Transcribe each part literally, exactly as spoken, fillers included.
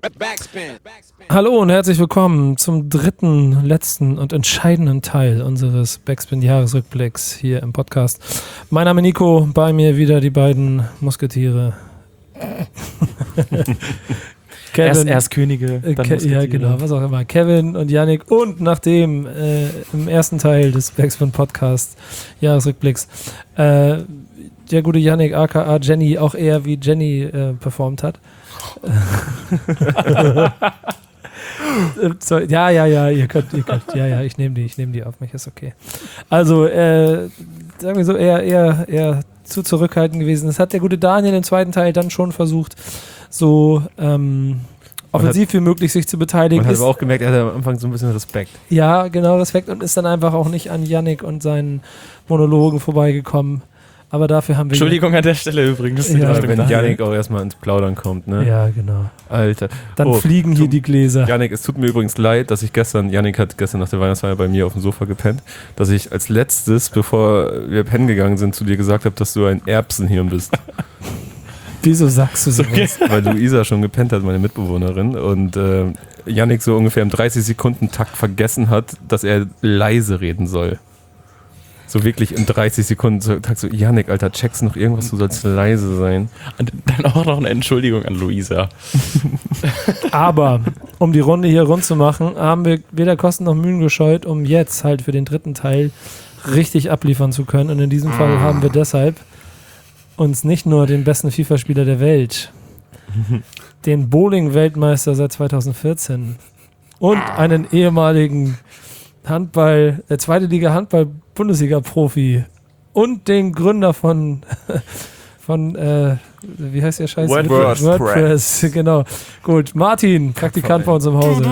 Backspin. Hallo und herzlich willkommen zum dritten, letzten und entscheidenden Teil unseres Backspin-Jahresrückblicks hier im Podcast. Mein Name ist Nico, bei mir wieder die beiden Musketiere. Kevin, erst, erst Könige, dann Ke- Musketiere. Ja, genau, was auch immer. Kevin und Yannick und nachdem äh, im ersten Teil des Backspin-Podcast Jahresrückblicks äh, der gute Yannick aka Jenny auch eher wie Jenny äh, performt hat. so, ja, ja, ja, ihr könnt, ihr könnt, ja, ja, ich nehme die, ich nehme die auf mich, ist okay. Also, äh, sagen wir so, eher, eher, eher zu zurückhaltend gewesen. Das hat der gute Daniel im zweiten Teil dann schon versucht, so ähm, offensiv wie möglich sich zu beteiligen. Man hat ist, aber auch gemerkt, er hat am Anfang so ein bisschen Respekt. Ja, genau, Respekt und ist dann einfach auch nicht an Yannick und seinen Monologen vorbeigekommen. Aber dafür haben wir... Entschuldigung an der Stelle übrigens. Ja, Ja, wenn wenn Yannick auch erstmal ins Plaudern kommt, ne? Ja, genau. Alter. Dann Oh, fliegen hier die Gläser. Yannick, es tut mir übrigens leid, dass ich gestern, Yannick hat gestern nach der Weihnachtsfeier bei mir auf dem Sofa gepennt, dass ich als letztes, bevor wir pennen gegangen sind, zu dir gesagt habe, dass du ein Erbsenhirn bist. Wieso sagst du so? Okay. Weil Luisa schon gepennt hat, meine Mitbewohnerin, und äh, Yannick so ungefähr im dreißig Sekunden Takt vergessen hat, dass er leise reden soll. So wirklich in dreißig Sekunden Takt so, Yannick, Alter, checkst noch irgendwas, du sollst leise sein. Und dann auch noch eine Entschuldigung an Luisa. Aber, um die Runde hier rund zu machen, haben wir weder Kosten noch Mühen gescheut, um jetzt halt für den dritten Teil richtig abliefern zu können. Und in diesem Fall haben wir deshalb uns nicht nur den besten FIFA-Spieler der Welt, den Bowling-Weltmeister seit zweitausendvierzehn und einen ehemaligen Handball, der zweite Liga Handball-Bundesliga-Profi und den Gründer von, von äh, wie heißt der Scheiß? WordPress. WordPress, genau. Gut, Martin, Praktikant bei uns im Hause.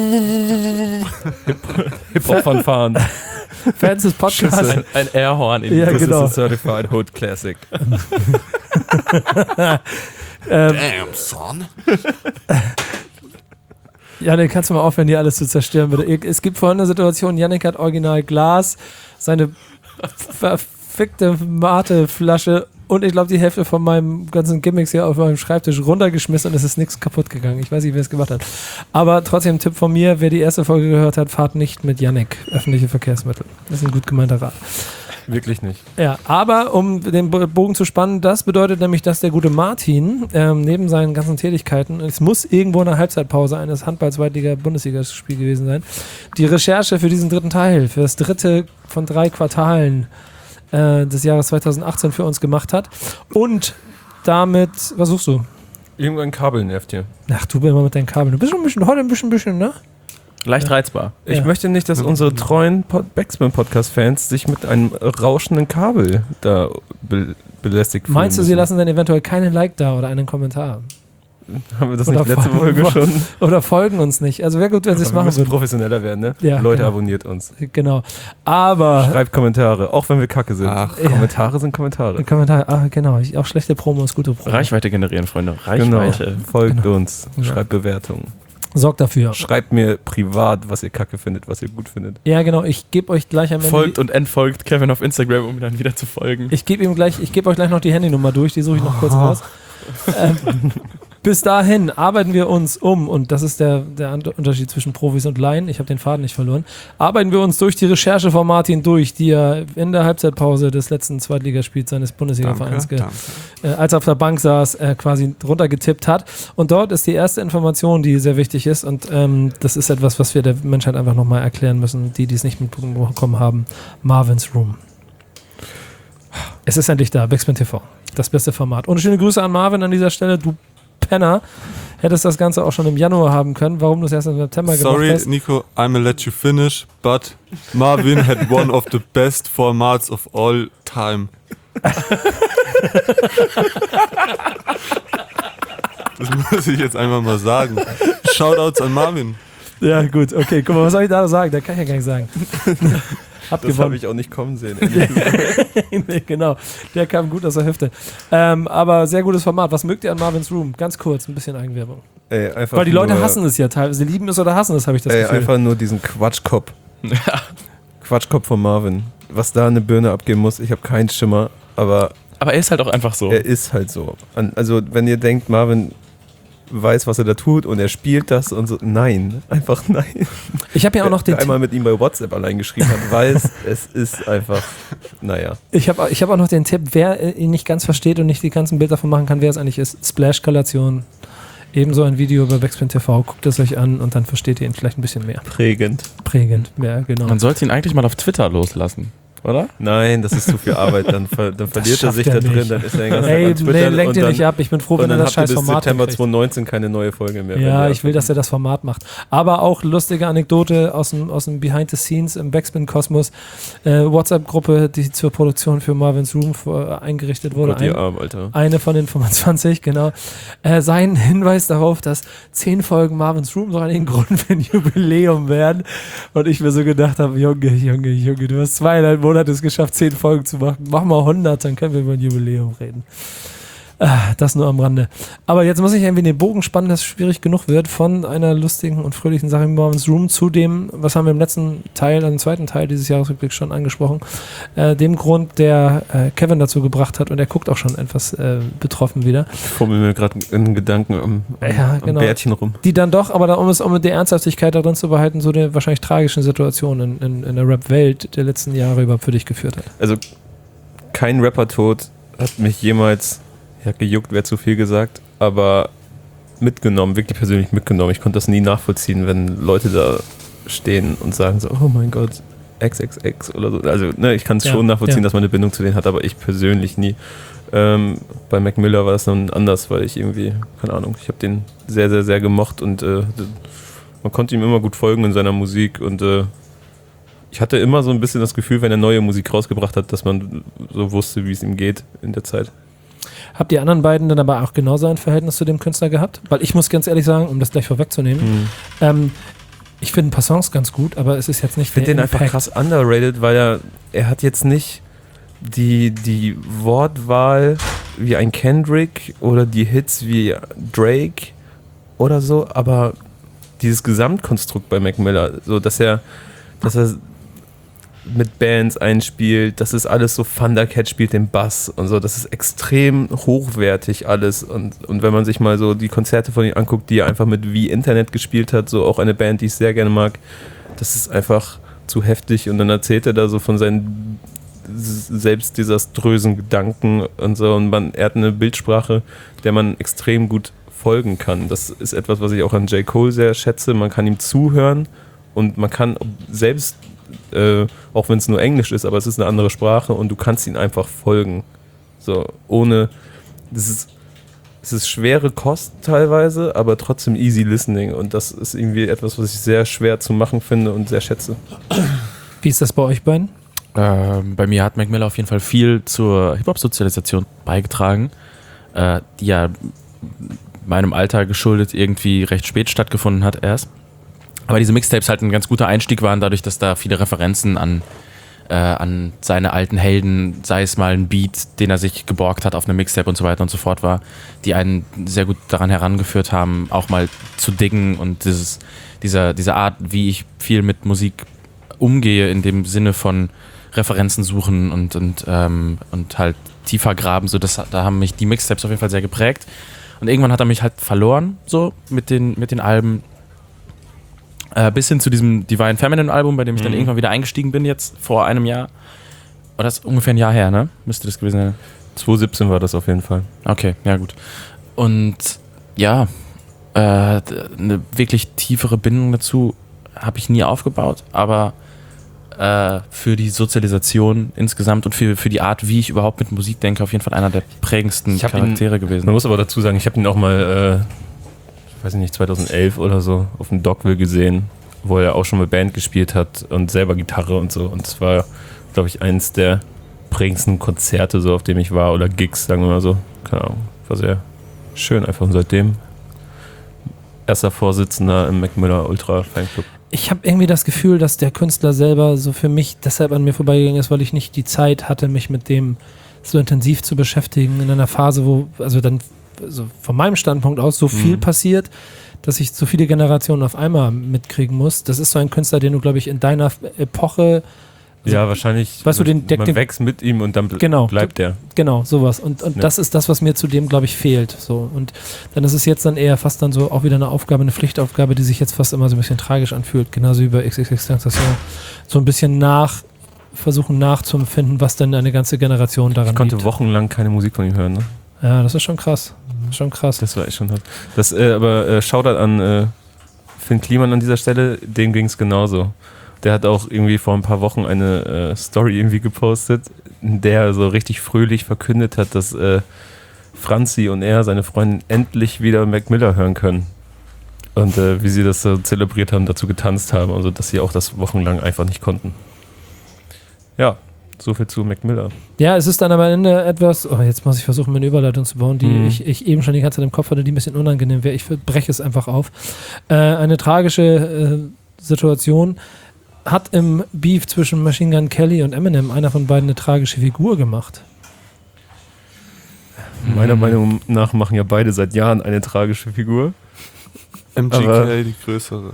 Hip-Hop-Fanfaren. Fans des Podcasts. Ein, ein Airhorn in Ja, This genau. is a certified hood classic. ähm, Damn, son. Janik, kannst du mal aufhören, hier alles zu zerstören, bitte? Es gibt vorhin eine Situation, Janik hat original Glas, seine verfickte Mate-Flasche und ich glaube die Hälfte von meinem ganzen Gimmicks hier auf meinem Schreibtisch runtergeschmissen und es ist nichts kaputt gegangen. Ich weiß nicht, wer es gemacht hat. Aber trotzdem ein Tipp von mir, wer die erste Folge gehört hat, fahrt nicht mit Janik öffentliche Verkehrsmittel. Das ist ein gut gemeinter Rat. Wirklich nicht. Ja, aber um den Bogen zu spannen, das bedeutet nämlich, dass der gute Martin ähm, neben seinen ganzen Tätigkeiten, es muss irgendwo eine Halbzeitpause eines Handball-Zweitliga-Bundesligaspiel gewesen sein, die Recherche für diesen dritten Teil, für das dritte von drei Quartalen äh, des Jahres zweitausendachtzehn für uns gemacht hat und damit, was suchst du? Irgendein Kabel nervt hier. Ach, du bist immer mit deinen Kabeln. Du bist schon ein bisschen, heute ein bisschen, bisschen, ne? Leicht reizbar. Ich Ja. möchte nicht, dass unsere treuen Pod- Backspin-Podcast-Fans sich mit einem rauschenden Kabel da be- belästigt fühlen Meinst du, sie müssen. lassen dann eventuell keinen Like da oder einen Kommentar? Haben wir das Oder nicht letzte folgen- Folge schon? Oder folgen uns nicht? Also wäre gut, wenn sie es Wir machen müssen würden. professioneller werden, ne? Ja, Leute, genau. abonniert uns. Genau. Aber Schreibt Kommentare, auch wenn wir kacke sind. Ach, ja. Kommentare sind Kommentare. Kommentar, ah, genau. Ich, auch schlechte Promo ist gute Promo. Reichweite generieren, Freunde. Genau. Reichweite. Folgt Genau. uns, Ja. schreibt Bewertungen. Sorgt dafür. Schreibt mir privat, was ihr kacke findet, was ihr gut findet. Ja, genau. Ich gebe euch gleich am Ende. Folgt und entfolgt Kevin auf Instagram, um ihm dann wieder zu folgen. Ich gebe ihm gleich, ich gebe euch gleich noch die Handynummer durch, die suche ich noch kurz raus. Ähm, bis dahin arbeiten wir uns um, und das ist der, der Unterschied zwischen Profis und Laien, ich habe den Faden nicht verloren, arbeiten wir uns durch die Recherche von Martin durch, die er in der Halbzeitpause des letzten Zweitligaspiels seines Bundesliga-Vereins, ge- äh, als er auf der Bank saß, äh, quasi runtergetippt hat. Und dort ist die erste Information, die sehr wichtig ist, und ähm, das ist etwas, was wir der Menschheit einfach nochmal erklären müssen, die, die es nicht mitbekommen haben. Marvin's Room. Es ist endlich da, Backspin T V. Das beste Format. Und schöne Grüße an Marvin an dieser Stelle, du Penner. Hättest das Ganze auch schon im Januar haben können. Warum du es erst im September Sorry, gemacht hast? Nico, I'm gonna let you finish, but Marvin had one of the best formats of all time. Das muss ich jetzt einfach mal sagen. Shoutouts an Marvin. Ja, gut, okay. Guck mal, was soll ich da sagen? Da kann ich ja gar nicht sagen. Hab Das habe gewonnen. ich auch nicht kommen sehen. Nee, genau, der kam gut aus der Hüfte. Ähm, aber sehr gutes Format. Was mögt ihr an Marvin's Room? Ganz kurz, ein bisschen Eigenwerbung. Ey, einfach Weil die Leute nur, hassen es ja teilweise. Sie lieben es oder hassen es, habe ich das ey, Gefühl. einfach nur diesen Quatschkopf. Quatschkopf von Marvin. Was da eine Birne abgeben muss, ich habe keinen Schimmer, aber Aber er ist halt auch einfach so. er ist halt so. An- Also, wenn ihr denkt, Marvin weiß, was er da tut und er spielt das und so. Nein, einfach nein. Ich habe ja auch noch den Wer einmal mit ihm bei WhatsApp allein geschrieben hat, weiß, es ist einfach, naja. Ich habe ich hab auch noch den Tipp, wer ihn nicht ganz versteht und nicht die ganzen Bilder davon machen kann, wer es eigentlich ist. Splash-Kalation. Ebenso ein Video über Backspin T V. Guckt es euch an und dann versteht ihr ihn vielleicht ein bisschen mehr. Prägend. Prägend, ja, genau. Man sollte ihn eigentlich mal auf Twitter loslassen, oder? Nein, das ist zu viel Arbeit. Dann, ver, dann verliert er schafft sich er da drin, nicht. dann ist er den ganzen Ey, Tag an Twitter nee, lenkt und ihr dann, nicht ab. Ich bin froh, und wenn er dann das habt ihr scheiß bis Format September hinkriegt. zwanzig neunzehn keine neue Folge mehr. Ja, wenn ich will, dass er das Format macht. Aber auch lustige Anekdote aus dem, aus dem Behind the Scenes im Backspin-Kosmos. Äh, WhatsApp-Gruppe, die zur Produktion für Marvin's Room vor, eingerichtet wurde. Gott, ihr Ein, Arm, Alter. eine von den fünfundzwanzig, genau. Äh, sein Hinweis darauf, dass zehn Folgen Marvin's Room so einen Grund für ein Jubiläum werden. Und ich mir so gedacht habe, Junge, Junge, Junge, du hast zweieinhalb Monate es geschafft, zehn Folgen zu machen. Mach mal hundert, dann können wir über ein Jubiläum reden. Ah, das nur am Rande. Aber jetzt muss ich irgendwie den Bogen spannen, dass es schwierig genug wird, von einer lustigen und fröhlichen Sache im Marvin's Room zu dem, was haben wir im letzten Teil, also im zweiten Teil dieses Jahresrückblicks schon angesprochen, äh, dem Grund, der äh, Kevin dazu gebracht hat, und er guckt auch schon etwas äh, betroffen wieder. Ich fummel mir gerade in Gedanken am, am, Ja, genau. am Bärtchen rum. Die dann doch, aber da, um es um die Ernsthaftigkeit darin zu behalten, so eine wahrscheinlich tragischen Situation in, in, in der Rap-Welt der letzten Jahre überhaupt für dich geführt hat. Also kein Rapper-Tod hat mich jemals, ja, gejuckt, wäre zu viel gesagt, aber mitgenommen, wirklich persönlich mitgenommen. Ich konnte das nie nachvollziehen, wenn Leute da stehen und sagen so, oh mein Gott, X X X oder so. Also ne, ich kann es Ja, schon nachvollziehen, ja. dass man eine Bindung zu denen hat, aber ich persönlich nie. Ähm, bei Mac Miller war das dann anders, weil ich irgendwie, keine Ahnung, ich habe den sehr, sehr, sehr gemocht und äh, man konnte ihm immer gut folgen in seiner Musik und äh, ich hatte immer so ein bisschen das Gefühl, wenn er neue Musik rausgebracht hat, dass man so wusste, wie es ihm geht in der Zeit. Habt ihr anderen beiden dann aber auch genauso ein Verhältnis zu dem Künstler gehabt? Weil ich muss ganz ehrlich sagen, um das gleich vorwegzunehmen, Mhm. ähm, ich finde ein paar Songs ganz gut, aber es ist jetzt nicht Ich finde der den einfach Impact. krass underrated, weil er, er hat jetzt nicht die, die Wortwahl wie ein Kendrick oder die Hits wie Drake oder so, aber dieses Gesamtkonstrukt bei Mac Miller, so dass er, dass er mit Bands einspielt, das ist alles so, Thundercat spielt den Bass und so, das ist extrem hochwertig alles und, und wenn man sich mal so die Konzerte von ihm anguckt, die er einfach mit Wie Internet gespielt hat, so auch eine Band, die ich sehr gerne mag, das ist einfach zu heftig und dann erzählt er da so von seinen selbst desaströsen Gedanken und so und man, er hat eine Bildsprache, der man extrem gut folgen kann. Das ist etwas, was ich auch an J. Cole sehr schätze, man kann ihm zuhören und man kann selbst Äh, auch wenn es nur Englisch ist, aber es ist eine andere Sprache und du kannst ihn einfach folgen. So, ohne, das ist, es ist schwere Kost teilweise, aber trotzdem easy listening und das ist irgendwie etwas, was ich sehr schwer zu machen finde und sehr schätze. Wie ist das bei euch beiden? Ähm, bei mir hat Mac Miller auf jeden Fall viel zur Hip-Hop-Sozialisation beigetragen, äh, die ja meinem Alter geschuldet irgendwie recht spät stattgefunden hat erst. Aber diese Mixtapes halt ein ganz guter Einstieg waren, dadurch, dass da viele Referenzen an, äh, an seine alten Helden, sei es mal ein Beat, den er sich geborgt hat auf einem Mixtape und so weiter und so fort war, die einen sehr gut daran herangeführt haben, auch mal zu diggen und dieses, dieser, diese Art, wie ich viel mit Musik umgehe, in dem Sinne von Referenzen suchen und, und, ähm, und halt tiefer graben, so das, da haben mich die Mixtapes auf jeden Fall sehr geprägt. Und irgendwann hat er mich halt verloren, so mit den, mit den Alben. Äh, bis hin zu diesem Divine Feminine Album, bei dem ich dann Mhm. irgendwann wieder eingestiegen bin, jetzt vor einem Jahr. Oder das ist ungefähr ein Jahr her, ne? Müsste das gewesen sein. zwanzig siebzehn war das auf jeden Fall. Okay, ja gut. Und ja, äh, eine wirklich tiefere Bindung dazu habe ich nie aufgebaut, aber äh, für die Sozialisation insgesamt und für, für die Art, wie ich überhaupt mit Musik denke, auf jeden Fall einer der prägendsten Ich hab ihn- Charaktere gewesen. Man muss aber dazu sagen, ich habe ihn auch mal, äh, ich weiß nicht, zweitausendelf oder so auf dem Dockville gesehen, wo er auch schon mit Band gespielt hat und selber Gitarre und so. Und es war, glaube ich, eins der prägendsten Konzerte, so auf dem ich war, oder Gigs, sagen wir mal so. Keine Ahnung, war sehr schön einfach. Und seitdem erster Vorsitzender im Mac Miller Ultra Fanclub. Ich habe irgendwie das Gefühl, dass der Künstler selber so für mich deshalb an mir vorbeigegangen ist, weil ich nicht die Zeit hatte, mich mit dem so intensiv zu beschäftigen in einer Phase, wo, also dann also von meinem Standpunkt aus so viel Mhm. passiert, dass ich so viele Generationen auf einmal mitkriegen muss. Das ist so ein Künstler, den du, glaube ich, in deiner Epoche Ja, wahrscheinlich. Weißt du, den- der- man den- wächst mit ihm und dann bl- Genau. bleibt er. Genau, sowas. Und, und Ja. das ist das, was mir zudem, glaube ich, fehlt. So. Und dann ist es jetzt dann eher fast dann so auch wieder eine Aufgabe, eine Pflichtaufgabe, die sich jetzt fast immer so ein bisschen tragisch anfühlt. Genauso wie bei X X X Tentation. So ein bisschen nach, versuchen nachzuempfinden, was denn eine ganze Generation daran Ich konnte liebt. wochenlang keine Musik von ihm hören. Ne? Ja, das ist schon krass. Schon krass. Das war echt schon hart. Das, äh, aber äh, Shoutout an äh, Finn Kliman an dieser Stelle, dem ging es genauso. Der hat auch irgendwie vor ein paar Wochen eine äh, Story irgendwie gepostet, in der er so richtig fröhlich verkündet hat, dass äh, Franzi und er, seine Freundin, endlich wieder Mac Miller hören können. Und äh, wie sie das so zelebriert haben, dazu getanzt haben, also dass sie auch das wochenlang einfach nicht konnten. Ja, so viel zu Mac Miller. Ja, es ist dann am Ende etwas, oh, jetzt muss ich versuchen, mir eine Überleitung zu bauen, die Mhm. ich, ich eben schon die ganze Zeit im Kopf hatte, die ein bisschen unangenehm wäre. Ich breche es einfach auf. Äh, eine tragische äh, Situation hat im Beef zwischen Machine Gun Kelly und Eminem einer von beiden eine tragische Figur gemacht. Meiner Meinung nach machen ja beide seit Jahren eine tragische Figur. M G K, Aber- die größere.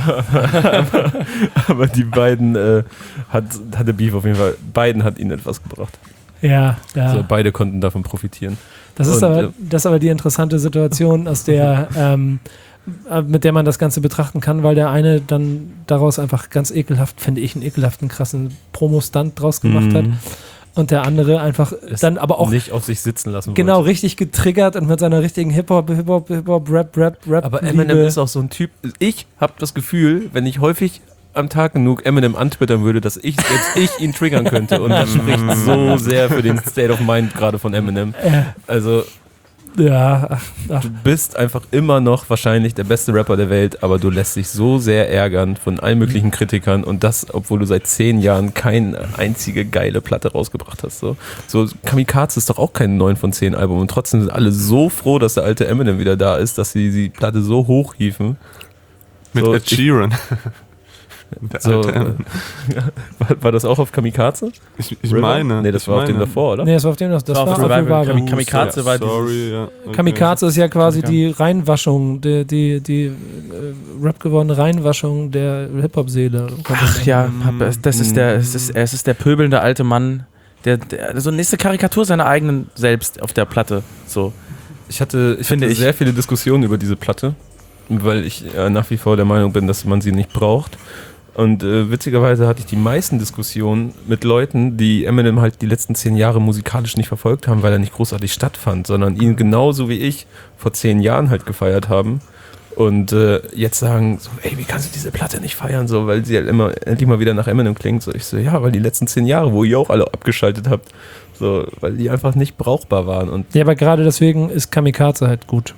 Aber die beiden äh, hat, hatte Beef auf jeden Fall. Beiden hat ihnen etwas gebracht. Ja, ja. Also beide konnten davon profitieren. Das ist, Und, aber, äh, das ist aber die interessante Situation, aus der, ähm, äh, mit der man das Ganze betrachten kann, weil der eine dann daraus einfach ganz ekelhaft, finde ich, einen ekelhaften, krassen Promo-Stunt draus gemacht hat. Und der andere einfach Es dann aber auch nicht auf sich sitzen lassen genau wollte. richtig getriggert und mit seiner richtigen Hip-Hop, Hip-Hop, Hip-Hop, Rap, Rap, Rap. Aber Eminem Liebe. ist auch so ein Typ. Ich habe das Gefühl, wenn ich häufig am Tag genug Eminem antwittern würde, dass ich selbst ich ihn triggern könnte. Und das spricht so sehr für den State of Mind gerade von Eminem. Äh, Also ja, ach, ach, du bist einfach immer noch wahrscheinlich der beste Rapper der Welt, aber du lässt dich so sehr ärgern von allen möglichen Kritikern und das, obwohl du seit zehn Jahren keine einzige geile Platte rausgebracht hast. So, so Kamikaze ist doch auch kein neun von zehn Album und trotzdem sind alle so froh, dass der alte Eminem wieder da ist, dass sie die Platte so hochhieven. Mit So, Ed Sheeran. Der So, alte M. war, war das auch auf Kamikaze? Ich, ich River? meine. Nee, das ich war auf dem meine. davor, oder? nee, das war auf dem das, das War war auf auf Revival. Revival. Kami- Kamikaze war dieses- Sorry, ja. Okay. Kamikaze ist ja quasi die Reinwaschung, die, die, die äh, Rap gewordene Reinwaschung der Hip-Hop-Seele. Ach ja, Papa, das ist der, es ist, es ist der pöbelnde alte Mann, der, der so nächste Karikatur seiner eigenen selbst auf der Platte. So. Ich hatte, ich Finde hatte ich. sehr viele Diskussionen über diese Platte, weil ich äh, nach wie vor der Meinung bin, dass man sie nicht braucht. Und äh, witzigerweise hatte ich die meisten Diskussionen mit Leuten, die Eminem halt die letzten zehn Jahre musikalisch nicht verfolgt haben, weil er nicht großartig stattfand, sondern ihn genauso wie ich vor zehn Jahren halt gefeiert haben. Und äh, jetzt sagen so, ey, wie kannst du diese Platte nicht feiern, so, weil sie halt immer endlich mal wieder nach Eminem klingt. So, ich so, ja, weil die letzten zehn Jahre, wo ihr auch alle abgeschaltet habt, so, weil die einfach nicht brauchbar waren. Und Ja, aber gerade deswegen ist Kamikaze halt gut.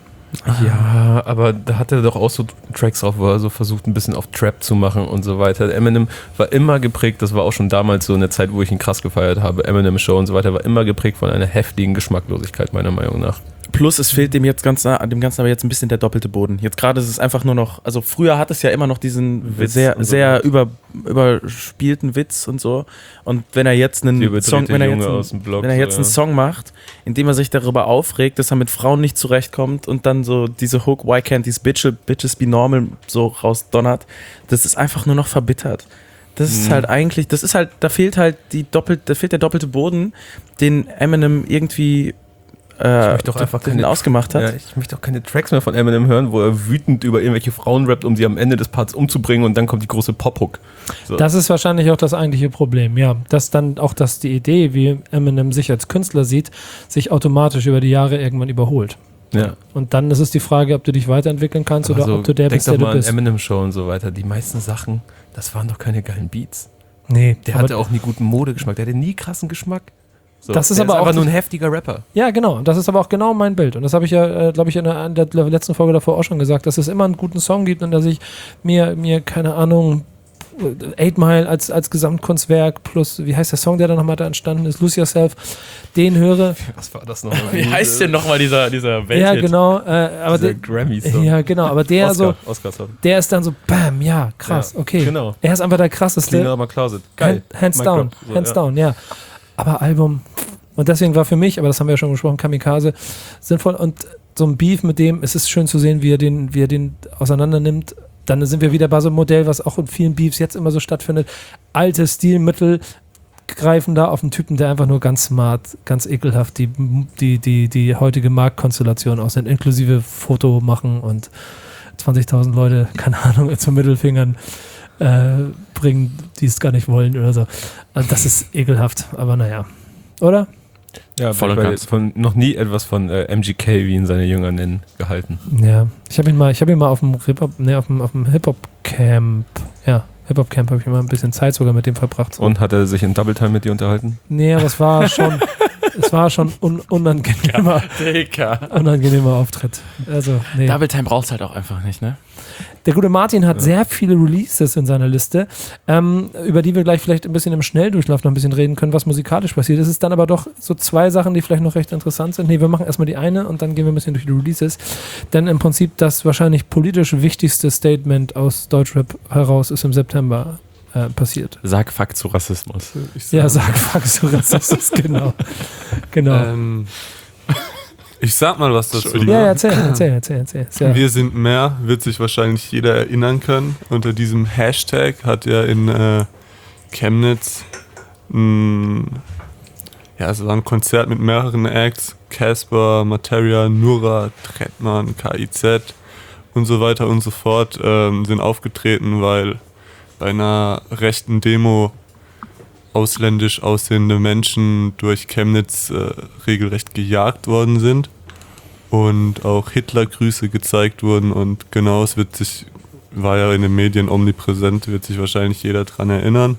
ja, aber da hat er doch auch so Tracks drauf, wo er so versucht, ein bisschen auf Trap zu machen und so weiter. Eminem war immer geprägt, das war auch schon damals so in der Zeit, wo ich ihn krass gefeiert habe, Eminem Show und so weiter, war immer geprägt von einer heftigen Geschmacklosigkeit, meiner Meinung nach. Plus, es fehlt dem jetzt ganz, dem Ganzen aber jetzt ein bisschen der doppelte Boden. Jetzt gerade ist es einfach nur noch, also früher hat es ja immer noch diesen Witz sehr, und so. sehr über, überspielten Witz und so. Und wenn er jetzt Die einen überdrehte Song, wenn er jetzt, Junge einen, aus dem Blog, wenn er jetzt so, einen ja. Song macht, in dem er sich darüber aufregt, dass er mit Frauen nicht zurechtkommt und dann so diese Hook, why can't these bitches, bitches be normal, so rausdonnert, das ist einfach nur noch verbittert. Das ist Mhm. halt eigentlich, das ist halt, da fehlt halt die doppelt, da fehlt der doppelte Boden, den Eminem irgendwie äh, möchte doch einfach den keine- ausgemacht hat. Ja, ich möchte auch keine Tracks mehr von Eminem hören, wo er wütend über irgendwelche Frauen rappt, um sie am Ende des Parts umzubringen und dann kommt die große Pop-Hook. So. Das ist wahrscheinlich auch das eigentliche Problem, ja. Dass dann auch, dass die Idee, wie Eminem sich als Künstler sieht, sich automatisch über die Jahre irgendwann überholt. ja. Und dann ist es die Frage, ob du dich weiterentwickeln kannst Aber oder so, ob du der denk bist, doch der mal du an bist. Eminem Show und so weiter. Die meisten Sachen, das waren doch keine geilen Beats. Nee, Der aber- hatte auch nie guten Modegeschmack. Der hatte nie krassen Geschmack. So, Das ist der aber ist auch einfach nur die- ein heftiger Rapper. Ja, genau. Und das ist aber auch genau mein Bild. Und das habe ich ja, äh, glaube ich, in der, in der letzten Folge davor auch schon gesagt, dass es immer einen guten Song gibt und dass ich mir, mir keine Ahnung, Eight Mile als, als Gesamtkunstwerk plus, wie heißt der Song, der da nochmal da entstanden ist, Lose Yourself, den höre. Was war das nochmal? Wie heißt denn nochmal dieser, dieser Welthit? Ja, genau. Äh, aber Der der, Grammy-Song. ja, genau. Aber der Oscar, so, Oscar-Song. der ist dann so, bam, ja, krass, Ja, okay. genau. Er ist einfach der krasseste. Cleaner My Closet. Geil. Hand, hands Mic down, drop. So, hands ja. down, ja. Aber Album, und deswegen war für mich, aber das haben wir ja schon besprochen, Kamikaze sinnvoll und so ein Beef mit dem, es ist schön zu sehen, wie er den, wie er den auseinander nimmt dann sind wir wieder bei so einem Modell, was auch in vielen Beefs jetzt immer so stattfindet. Alte Stilmittel greifen da auf einen Typen, der einfach nur ganz smart, ganz ekelhaft die, die, die, die heutige Marktkonstellation aussehen, inklusive Foto machen und zwanzigtausend Leute, keine Ahnung, zum Mittelfingern äh, bringen, die es gar nicht wollen oder so. Also das ist ekelhaft, aber naja. Oder? Ja, Voll und weil ganz. von noch nie etwas von äh, M G K, wie ihn seine Jünger nennen, gehalten. Ja. Ich habe ihn mal, ich habe ihn mal auf dem Hip-Hop, nee, auf dem, auf dem Hip-Hop-Camp, ja, Hip-Hop-Camp habe ich immer ein bisschen Zeit sogar mit dem verbracht. So. Und hat er sich in Double Time mit dir unterhalten? Nee, aber es war schon, es war schon un unangenehmer, Digga. unangenehmer Auftritt. Also, nee. Double Time brauchst halt auch einfach nicht, ne? Der gute Martin hat sehr viele Releases in seiner Liste, ähm, über die wir gleich vielleicht ein bisschen im Schnelldurchlauf noch ein bisschen reden können, was musikalisch passiert. Es ist dann aber doch so zwei Sachen, die vielleicht noch recht interessant sind. Nee, wir machen erstmal die eine und dann gehen wir ein bisschen durch die Releases. Denn im Prinzip das wahrscheinlich politisch wichtigste Statement aus Deutschrap heraus ist im September äh, passiert. Sag Fuck zu Rassismus. Ich Ja, sag fuck zu Rassismus, genau. genau. Ähm, ich sag mal was dazu. ja, ja, erzähl, erzähl, erzähl, erzähl. Sehr. Wir sind mehr, wird sich wahrscheinlich jeder erinnern können. Unter diesem Hashtag hat ja in äh, Chemnitz mh, ja, es war ein Konzert mit mehreren Acts, Casper, Materia, Nura, Trettmann, K I Z und so weiter und so fort ähm, sind aufgetreten, weil bei einer rechten Demo ausländisch aussehende Menschen durch Chemnitz äh, regelrecht gejagt worden sind und auch Hitlergrüße gezeigt wurden und genau, es wird sich, war ja in den Medien omnipräsent, wird sich wahrscheinlich jeder dran erinnern.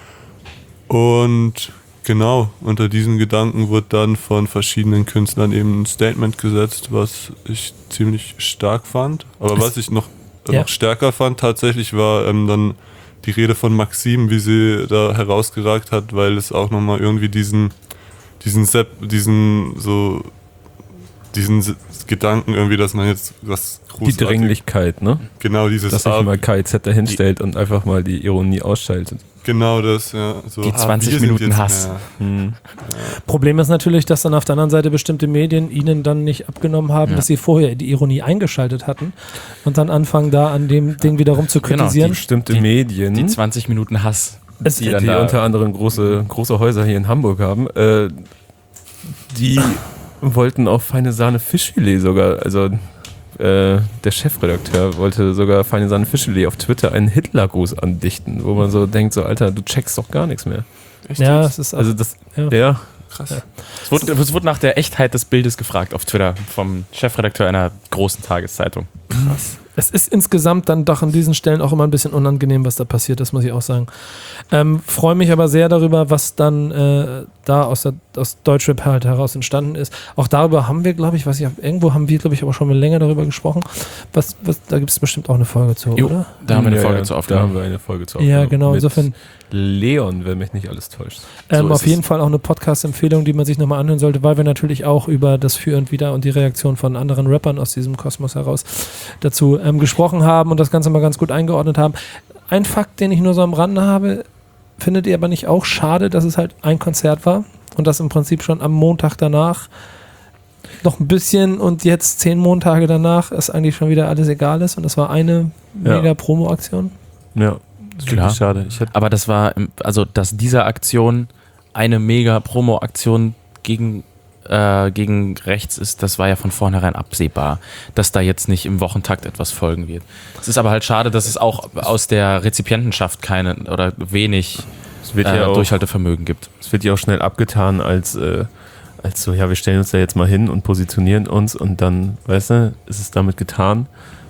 Und genau, unter diesen Gedanken wurde dann von verschiedenen Künstlern eben ein Statement gesetzt, was ich ziemlich stark fand. Aber was ich noch, Ja. noch stärker fand tatsächlich war ähm, dann die Rede von Maxim, wie sie da herausgeragt hat, weil es auch nochmal irgendwie diesen, diesen Sepp, diesen so, diesen S- Gedanken irgendwie, dass man jetzt was Die großartig, Dringlichkeit, ne? genau dieses, Dass sich ah, mal K I Z dahinstellt und einfach mal die Ironie ausschaltet. genau das, ja. So, Die ah, zwanzig wir sind Minuten jetzt Hass. mehr. Hm. Problem ist natürlich, dass dann auf der anderen Seite bestimmte Medien ihnen dann nicht abgenommen haben, Ja. dass sie vorher die Ironie eingeschaltet hatten und dann anfangen da an dem Ding wiederum zu Genau, kritisieren. Bestimmte Die- Medien, Die zwanzig Minuten Hass. Es- die die, dann die da unter anderem große, große Häuser hier in Hamburg haben, äh, die wollten auch Feine Sahne Fischfilet sogar, also äh, der Chefredakteur wollte sogar Feine Sahne Fischfilet auf Twitter einen Hitlergruß andichten, wo man so denkt, so Alter, du checkst doch gar nichts mehr. Echt ja, jetzt? es ist auch, Also das, Ja. ja, Krass. Es wurde, es wurde nach der Echtheit des Bildes gefragt auf Twitter vom Chefredakteur einer großen Tageszeitung. es ist insgesamt dann doch an diesen Stellen auch immer ein bisschen unangenehm, was da passiert, das muss ich auch sagen. Ähm, freue mich aber sehr darüber, was dann äh, da aus, der, aus Deutschrap halt heraus entstanden ist. Auch darüber haben wir, glaube ich, was ich irgendwo haben wir, glaube ich, aber schon mal länger darüber gesprochen. Was, was, da gibt es bestimmt auch eine Folge zu, Jo, oder? da haben wir eine Ja, Folge ja, zu Da haben aufgenommen. wir eine Folge zu Ja, aufgenommen. genau, Mit insofern Leon, wenn mich nicht alles täuscht. ähm, so auf ist jeden es. Fall auch eine Podcast-Empfehlung, die man sich nochmal anhören sollte, weil wir natürlich auch über das Für und Wider und die Reaktion von anderen Rappern aus diesem Kosmos heraus dazu ähm, gesprochen haben und das Ganze mal ganz gut eingeordnet haben. Ein Fakt, den ich nur so am Rande habe, findet ihr aber nicht auch schade, dass es halt ein Konzert war und das im Prinzip schon am Montag danach noch ein bisschen und jetzt zehn Montage danach ist eigentlich schon wieder alles egal ist und das war eine Ja. mega Promo-Aktion? Ja, Das ist Klar. wirklich schade. Ich hätte Aber das war, im- also dass diese Aktion eine mega Promo-Aktion gegen, äh, gegen rechts ist, das war ja von vornherein absehbar, dass da jetzt nicht im Wochentakt etwas folgen wird. Es ist aber halt schade, dass es auch aus der Rezipientenschaft keine oder wenig es wird äh, ja auch Durchhaltevermögen gibt. Es wird ja auch schnell abgetan als, äh, als so, ja, wir stellen uns da jetzt mal hin und positionieren uns und dann, weißt du, ist es damit getan.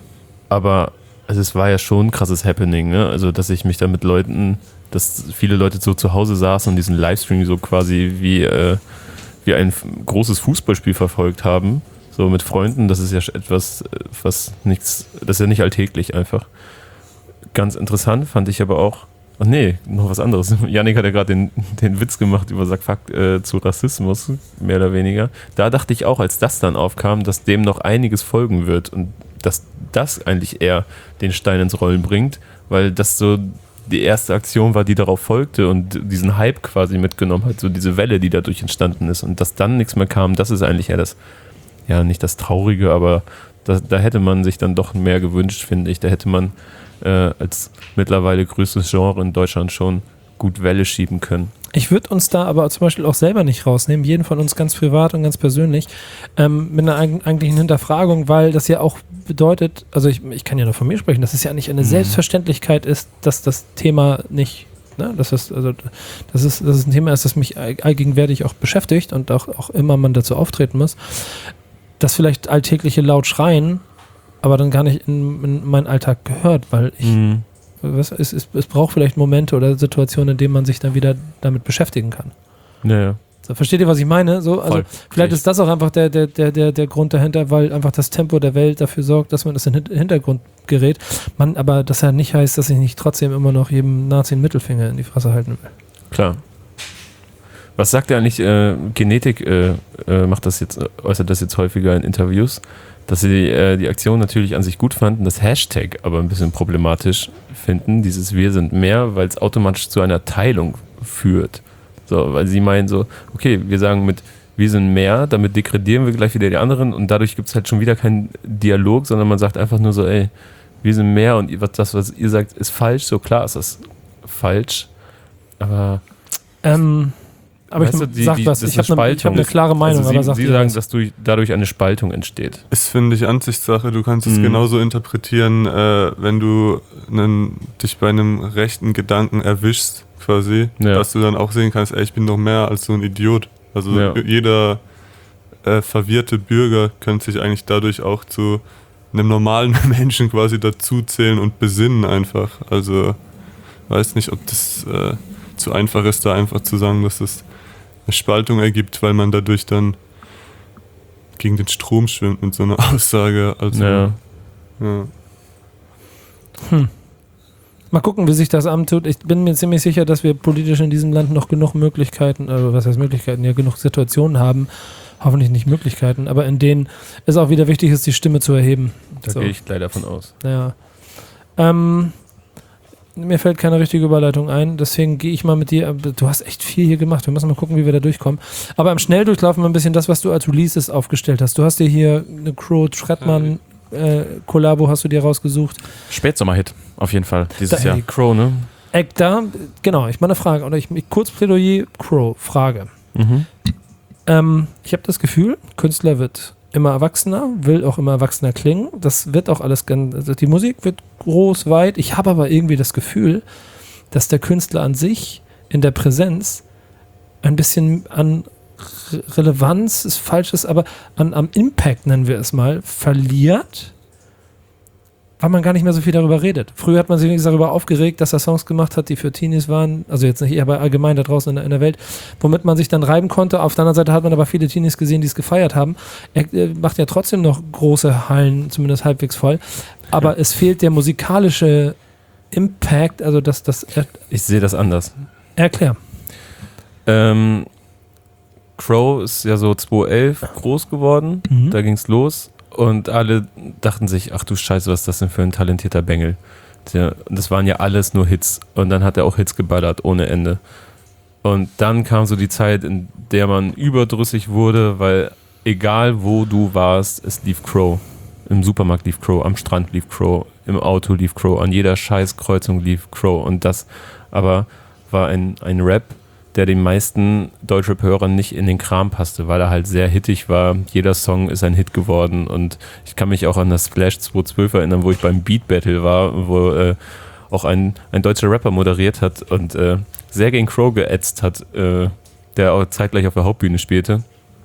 Aber also es war ja schon ein krasses Happening, ne? Also, dass ich mich da mit Leuten, dass viele Leute so zu Hause saßen und diesen Livestream so quasi wie, äh, wie ein f- großes Fußballspiel verfolgt haben, so mit Freunden, das ist ja etwas, äh, was nichts, das ist ja nicht alltäglich einfach. Ganz interessant fand ich aber auch, ach nee, noch was anderes. Yannick hat ja gerade den, den Witz gemacht über Sack Fuck äh, zu Rassismus, mehr oder weniger. Da dachte ich auch, als das dann aufkam, dass dem noch einiges folgen wird und dass das eigentlich eher den Stein ins Rollen bringt, weil das so die erste Aktion war, die darauf folgte und diesen Hype quasi mitgenommen hat, so diese Welle, die dadurch entstanden ist und dass dann nichts mehr kam, das ist eigentlich eher das, ja nicht das Traurige, aber Da, da hätte man sich dann doch mehr gewünscht, finde ich. Da hätte man äh, als mittlerweile größtes Genre in Deutschland schon gut Welle schieben können. Ich würde uns da aber zum Beispiel auch selber nicht rausnehmen, jeden von uns ganz privat und ganz persönlich, ähm, mit einer eig- eigentlichen Hinterfragung, weil das ja auch bedeutet, also ich, ich kann ja nur von mir sprechen, dass es ja nicht eine Mhm. Selbstverständlichkeit ist, dass das Thema nicht, ne, dass es, also, dass es, dass es ein Thema ist, das mich all- allgegenwärtig auch beschäftigt und auch, auch immer man dazu auftreten muss, dass vielleicht Alltägliche laut schreien, aber dann gar nicht in, in meinen Alltag gehört, weil ich Mhm. Was, es, es, es braucht vielleicht Momente oder Situationen, in denen man sich dann wieder damit beschäftigen kann. Naja. So, versteht ihr, was ich meine? So, also Voll. vielleicht ist das auch einfach der, der, der, der, der Grund dahinter, weil einfach das Tempo der Welt dafür sorgt, dass man das in den Hintergrund gerät. Man, aber das ja nicht heißt, dass ich nicht trotzdem immer noch jedem Nazi einen Mittelfinger in die Fresse halten will. Klar. Was sagt er eigentlich? Äh, Genetik äh, äh, macht das jetzt, äußert das jetzt häufiger in Interviews, dass sie äh, die Aktion natürlich an sich gut fanden, das Hashtag aber ein bisschen problematisch finden, dieses Wir sind mehr, weil es automatisch zu einer Teilung führt. So, weil sie meinen so, okay, wir sagen mit Wir sind mehr, damit degradieren wir gleich wieder die anderen und dadurch gibt es halt schon wieder keinen Dialog, sondern man sagt einfach nur so, ey, wir sind mehr und was- das, was ihr sagt, ist falsch. So klar ist das falsch, aber Ähm, aber weißt ich du, die- sag die- was, das ich ist habe eine eine, ich hab eine Spaltung. klare Meinung, also aber Sie, sagt Sie ihr sagen, was? dass durch, dadurch eine Spaltung entsteht. Ist, finde ich, Ansichtssache. Du kannst es Mhm. genauso interpretieren, äh, wenn du einen, dich bei einem rechten Gedanken erwischst, quasi, Ja. dass du dann auch sehen kannst, ey, ich bin doch mehr als so ein Idiot. Also Ja. jeder äh, verwirrte Bürger könnte sich eigentlich dadurch auch zu einem normalen Menschen quasi dazuzählen und besinnen einfach. Also weiß nicht, ob das äh, zu einfach ist, da einfach zu sagen, dass das eine Spaltung ergibt, weil man dadurch dann gegen den Strom schwimmt mit so einer Aussage. Also, Ja. ja. Mal gucken, wie sich das antut. Ich bin mir ziemlich sicher, dass wir politisch in diesem Land noch genug Möglichkeiten, also was heißt Möglichkeiten, ja genug Situationen haben, hoffentlich nicht Möglichkeiten, aber in denen es auch wieder wichtig ist, die Stimme zu erheben. Da So. gehe ich leider von aus. Ja. Ähm, mir fällt keine richtige Überleitung ein, deswegen gehe ich mal mit dir. Du hast echt viel hier gemacht. Wir müssen mal gucken, wie wir da durchkommen. Aber im Schnelldurchlauf mal ein bisschen das, was du als Releases aufgestellt hast. Du hast dir hier eine Crow Schrettmann äh, Kollabo hast du dir rausgesucht. Spätsommerhit, auf jeden Fall, dieses Da- Jahr. Die Crow, ne? Eck da, genau, ich meine Frage, oder ich, ich kurz Plädoyer, Crow, Frage. Mhm. Ähm, ich habe das Gefühl, Künstler wird immer erwachsener, will auch immer erwachsener klingen. Das wird auch alles, ganz, also die Musik wird groß, weit. Ich habe aber irgendwie das Gefühl, dass der Künstler an sich in der Präsenz ein bisschen an Re- Relevanz, ist falsches, aber an, am Impact, nennen wir es mal, verliert, weil man gar nicht mehr so viel darüber redet. Früher hat man sich wenigstens darüber aufgeregt, dass er Songs gemacht hat, die für Teenies waren, also jetzt nicht hier, aber allgemein da draußen in der, in der Welt, womit man sich dann reiben konnte. Auf der anderen Seite hat man aber viele Teenies gesehen, die es gefeiert haben. Er äh, macht ja trotzdem noch große Hallen, zumindest halbwegs voll, aber ja. Es fehlt der musikalische Impact, also das, das er, Ich sehe das anders. erklär. Ähm, Crow ist ja so zweitausendelf groß geworden, Mhm. da ging's los und alle dachten sich, ach du Scheiße, was ist das denn für ein talentierter Bengel? Tja, das waren ja alles nur Hits und dann hat er auch Hits geballert ohne Ende. Und dann kam so die Zeit, in der man überdrüssig wurde, weil egal wo du warst, es lief Crow. Im Supermarkt lief Crow, am Strand lief Crow, im Auto lief Crow, an jeder Scheißkreuzung lief Crow. Und das aber war ein, ein Rap, der den meisten Deutschrap-Hörern nicht in den Kram passte, weil er halt sehr hittig war. Jeder Song ist ein Hit geworden und ich kann mich auch an das Splash zweitausendzwölf erinnern, wo ich beim Beat Battle war, wo äh, auch ein, ein deutscher Rapper moderiert hat und äh, sehr gegen Crow geätzt hat, äh, der auch zeitgleich auf der Hauptbühne spielte.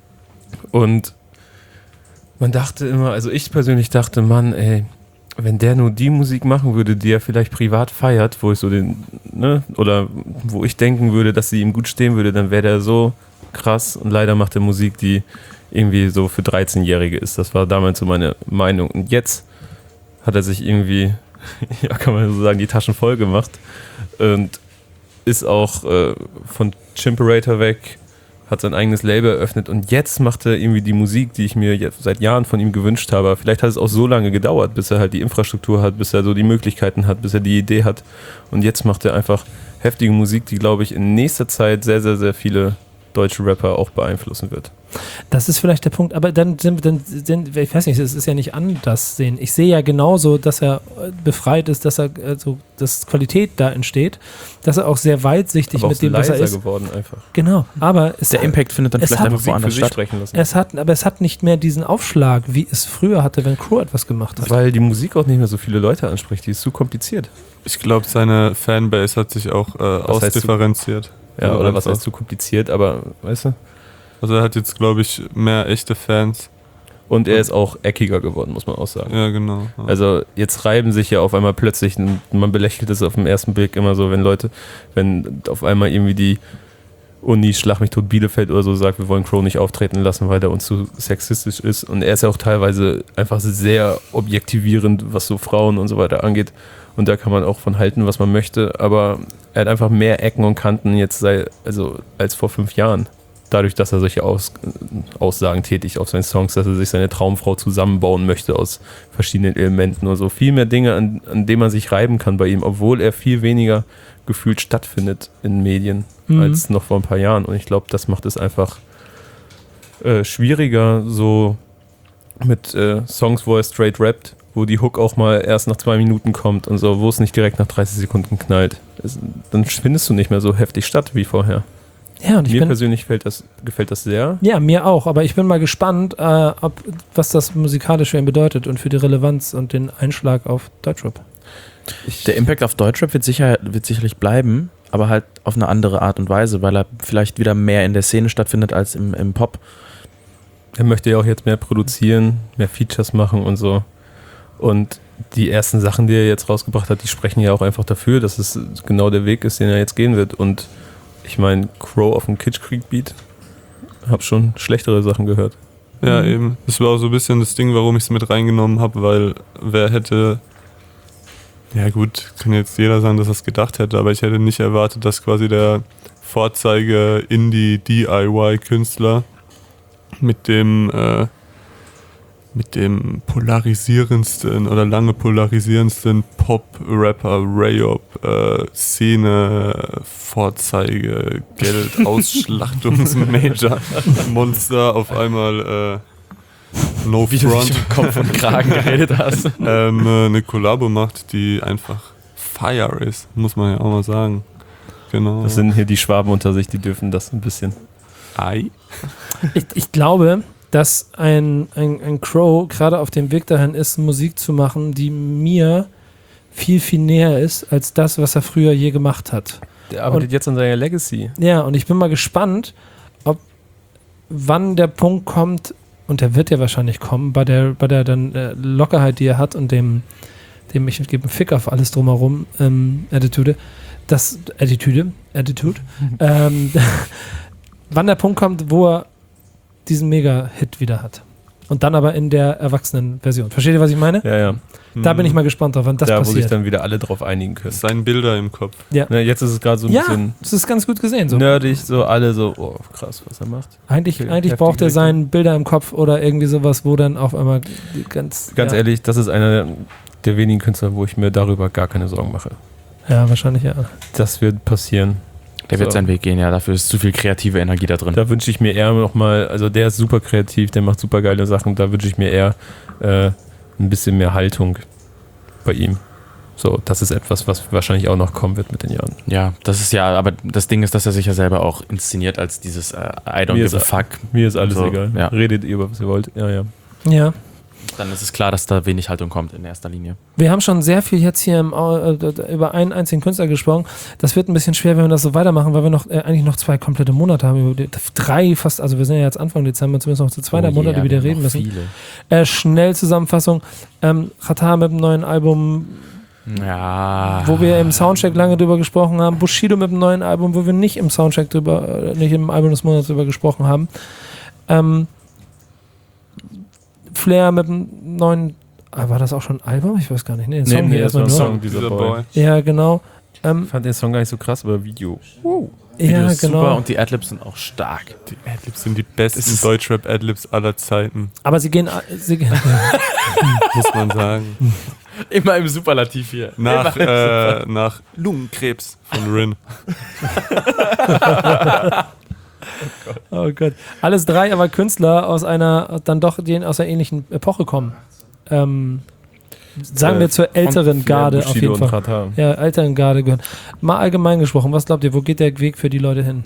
Und man dachte immer, also ich persönlich dachte, Mann, ey, wenn der nur die Musik machen würde, die er vielleicht privat feiert, wo ich so den, ne, oder wo ich denken würde, dass sie ihm gut stehen würde, dann wäre der so krass und leider macht er Musik, die irgendwie so für dreizehnjährige ist. Das war damals so meine Meinung. Und jetzt hat er sich irgendwie, ja, kann man so sagen, die Taschen voll gemacht und ist auch äh, von Chimperator weg, hat sein eigenes Label eröffnet und jetzt macht er irgendwie die Musik, die ich mir jetzt seit Jahren von ihm gewünscht habe. Vielleicht hat es auch so lange gedauert, bis er halt die Infrastruktur hat, bis er so die Möglichkeiten hat, bis er die Idee hat. Und jetzt macht er einfach heftige Musik, die, glaube ich, in nächster Zeit sehr, sehr, sehr viele deutsche Rapper auch beeinflussen wird. Das ist vielleicht der Punkt, aber dann sind, dann sind, ich weiß nicht, es ist ja nicht anders sehen. Ich sehe ja genauso, dass er befreit ist, dass er, also, dass Qualität da entsteht, dass er auch sehr weitsichtig aber mit auch dem, was er leiser ist. geworden einfach. Genau, aber es, Der Impact findet dann es vielleicht hat einfach Musik für woanders sich statt. sprechen lassen. es hat, aber es hat nicht mehr diesen Aufschlag, wie es früher hatte, wenn Crow etwas gemacht hat. Weil die Musik auch nicht mehr so viele Leute anspricht, die ist zu kompliziert. Ich glaube, seine Fanbase hat sich auch äh, heißt ausdifferenziert. Ja, Also oder was einfach- heißt zu kompliziert, aber weißt du? Also er hat jetzt, glaube ich, mehr echte Fans. Und er ist auch eckiger geworden, muss man auch sagen. Ja, genau. Ja. Also jetzt reiben sich ja auf einmal plötzlich, und man belächelt es auf den ersten Blick immer so, wenn Leute, wenn auf einmal irgendwie die Uni Schlag mich tot Bielefeld oder so sagt, wir wollen Crow nicht auftreten lassen, weil der uns zu sexistisch ist. Und er ist ja auch teilweise einfach sehr objektivierend, was so Frauen und so weiter angeht. Und da kann man auch von halten, was man möchte. Aber er hat einfach mehr Ecken und Kanten jetzt sei, also als vor fünf Jahren. Dadurch, dass er solche Aus, Aussagen tätigt auf seinen Songs, dass er sich seine Traumfrau zusammenbauen möchte aus verschiedenen Elementen und so. Viel mehr Dinge, an, an denen man sich reiben kann bei ihm, obwohl er viel weniger gefühlt stattfindet in Medien Mhm. als noch vor ein paar Jahren. Und ich glaube, das macht es einfach äh, schwieriger, so mit äh, Songs, wo er straight rappt, wo die Hook auch mal erst nach zwei Minuten kommt und so, wo es nicht direkt nach dreißig Sekunden knallt. Es, dann findest du nicht mehr so heftig statt wie vorher. Ja, und ich Mir bin, persönlich gefällt das, gefällt das sehr. ja, mir auch, aber ich bin mal gespannt, äh, ob, was das musikalisch für ihn bedeutet und für die Relevanz und den Einschlag auf Deutschrap. Der Impact auf Deutschrap wird, sicher, wird sicherlich bleiben, aber halt auf eine andere Art und Weise, weil er vielleicht wieder mehr in der Szene stattfindet als im, im Pop. Er möchte ja auch jetzt mehr produzieren, mehr Features machen und so. Und die ersten Sachen, die er jetzt rausgebracht hat, die sprechen ja auch einfach dafür, dass es genau der Weg ist, den er jetzt gehen wird. Und ich meine, Crow auf dem Kitsch Creek Beat, hab schon schlechtere Sachen gehört. Ja, Mhm. eben. Das war auch so ein bisschen das Ding, warum ich es mit reingenommen habe, weil wer hätte, ja gut, kann jetzt jeder sagen, dass er es gedacht hätte, aber ich hätte nicht erwartet, dass quasi der Vorzeige Indie-D I Y-Künstler mit dem äh, mit dem polarisierendsten oder lange polarisierendsten Pop-Rapper, Rayop, äh, Szene, Vorzeige, Geld, Ausschlachtungs-Major, Monster auf einmal äh, No Front Kopf und Kragen geredet hast. ähm, äh, eine Kollabo macht, die einfach Fire ist, muss man ja auch mal sagen. Genau. Das sind hier die Schwaben unter sich, die dürfen das ein bisschen. Ei. Ich, ich glaube, dass ein, ein, ein Crow gerade auf dem Weg dahin ist, Musik zu machen, die mir viel, viel näher ist als das, was er früher je gemacht hat. Der arbeitet Und- jetzt an seiner Legacy. Ja, und ich bin mal gespannt, ob wann der Punkt kommt, und der wird ja wahrscheinlich kommen, bei der, bei der dann äh, Lockerheit, die er hat und dem, dem ich gebe einen Fick auf alles drumherum, ähm, Attitude, das, Attitude, Attitude, ähm, wann der Punkt kommt, wo er diesen Mega-Hit wieder hat. Und dann aber in der erwachsenen Version. Versteht ihr, was ich meine? Ja, ja. Da bin ich mal gespannt drauf, wann das da, wo sich passiert. dann wieder alle drauf einigen können. Sein Bilder im Kopf. Ja, Na, jetzt ist es gerade so ein ja, bisschen das ist ganz gut gesehen. So. nerdig, so alle so, oh krass, was er macht. Eigentlich, Okay, eigentlich heftige braucht er Richtung. seinen Bilder im Kopf oder irgendwie sowas, wo dann auf einmal die ganz. Ganz ja. ehrlich, das ist einer der wenigen Künstler, wo ich mir darüber gar keine Sorgen mache. Ja, wahrscheinlich ja. Das wird passieren. Der wird So. seinen Weg gehen, ja. Dafür ist zu viel kreative Energie da drin. Da wünsche ich mir eher nochmal, also der ist super kreativ, der macht super geile Sachen, da wünsche ich mir eher äh, ein bisschen mehr Haltung bei ihm. So, das ist etwas, was wahrscheinlich auch noch kommen wird mit den Jahren. Ja, das ist ja, aber das Ding ist, dass er sich ja selber auch inszeniert als dieses äh, I don't Mir give a ist- fuck. Mir ist alles So, egal. ja. Redet ihr über was ihr wollt. Ja, ja. Ja. Dann ist es klar, dass da wenig Haltung kommt in erster Linie. Wir haben schon sehr viel jetzt hier im, Au- äh, über einen einzigen Künstler gesprochen. Das wird ein bisschen schwer, wenn wir das so weitermachen, weil wir noch äh, eigentlich noch zwei komplette Monate haben. Über die, drei fast, also wir sind ja jetzt Anfang Dezember, zumindest noch zu zwei, drei Oh Monate, yeah, die wir wir reden haben noch müssen. Viele. Äh, schnell Zusammenfassung. Ähm, Xatar mit dem neuen Album, Ja. wo wir im Soundcheck lange drüber gesprochen haben. Bushido mit dem neuen Album, wo wir nicht im Soundcheck drüber, äh, nicht im Album des Monats drüber gesprochen haben. Ähm, Flair mit dem neuen, ah, war das auch schon ein Album? Ich weiß gar nicht. Nee, ein Nee, Song nee, hier das war erstmal ein nur. Song, dieser Boy. Ja, genau. Ähm, Ich fand den Song gar nicht so krass, aber Video. Video ja, ist genau. super und die Adlibs sind auch stark. Die Adlibs sind die besten Das ist- Deutschrap-Adlibs aller Zeiten, Aber sie gehen, sie gehen muss man sagen. Immer im Superlativ hier. Nach, Immer im äh, nach Lungenkrebs von Rin. Oh Gott. Alles drei aber Künstler aus einer, dann doch den aus einer ähnlichen Epoche kommen. Ähm, sagen Äh, wir zur älteren Flair, Garde auf Bushido jeden und Fall. Xatar. Ja, älteren Garde gehören. Mal allgemein gesprochen, was glaubt ihr, wo geht der Weg für die Leute hin?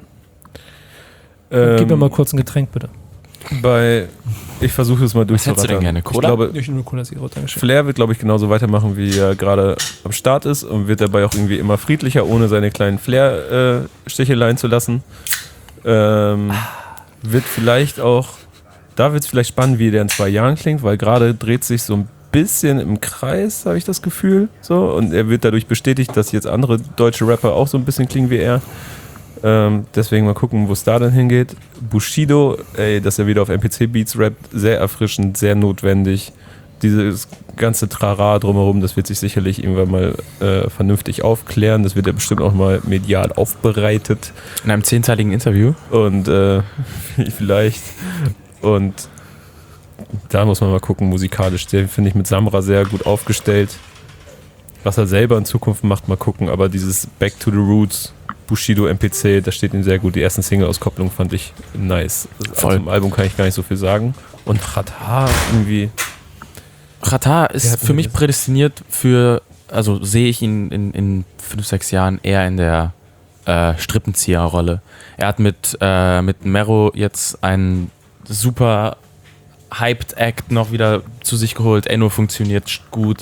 Ähm, Gib mir mal kurz ein Getränk, bitte. Bei, ich versuche es mal Was hättest du denn durchzurattern. gerne? Ich Cola? glaube, Ich nehme Cola Zero, Dankeschön. Flair wird, glaube ich, genauso weitermachen, wie er gerade am Start ist und wird dabei auch irgendwie immer friedlicher, ohne seine kleinen Flair-Sticheleien zu lassen. Ähm, wird vielleicht auch, da wird es vielleicht spannend, wie der in zwei Jahren klingt, weil gerade dreht sich so ein bisschen im Kreis, habe ich das Gefühl. So, und er wird dadurch bestätigt, dass jetzt andere deutsche Rapper auch so ein bisschen klingen wie er. Ähm, deswegen mal gucken, wo es da dann hingeht. Bushido, ey, dass er wieder auf M P C-Beats rappt, sehr erfrischend, sehr notwendig. Dieses ganze Trara drumherum, das wird sich sicherlich irgendwann mal äh, vernünftig aufklären. Das wird ja bestimmt auch mal medial aufbereitet. In einem zehnteiligen Interview. Und äh, vielleicht. Und da muss man mal gucken, musikalisch. Den finde ich mit Samra sehr gut aufgestellt. Was er selber in Zukunft macht, mal gucken. Aber dieses Back to the Roots, Bushido, M P C, das steht ihm sehr gut. Die ersten Single-Auskopplungen fand ich nice. Voll. Also im Album kann ich gar nicht so viel sagen. Und Xatar irgendwie. Xatar Der ist hat für mir mich das- prädestiniert für, also sehe ich ihn in, in fünf, sechs Jahren eher in der äh, Strippenzieherrolle. Er hat mit, äh, mit Mero jetzt einen super hyped Act noch wieder zu sich geholt. Enno funktioniert sch- gut.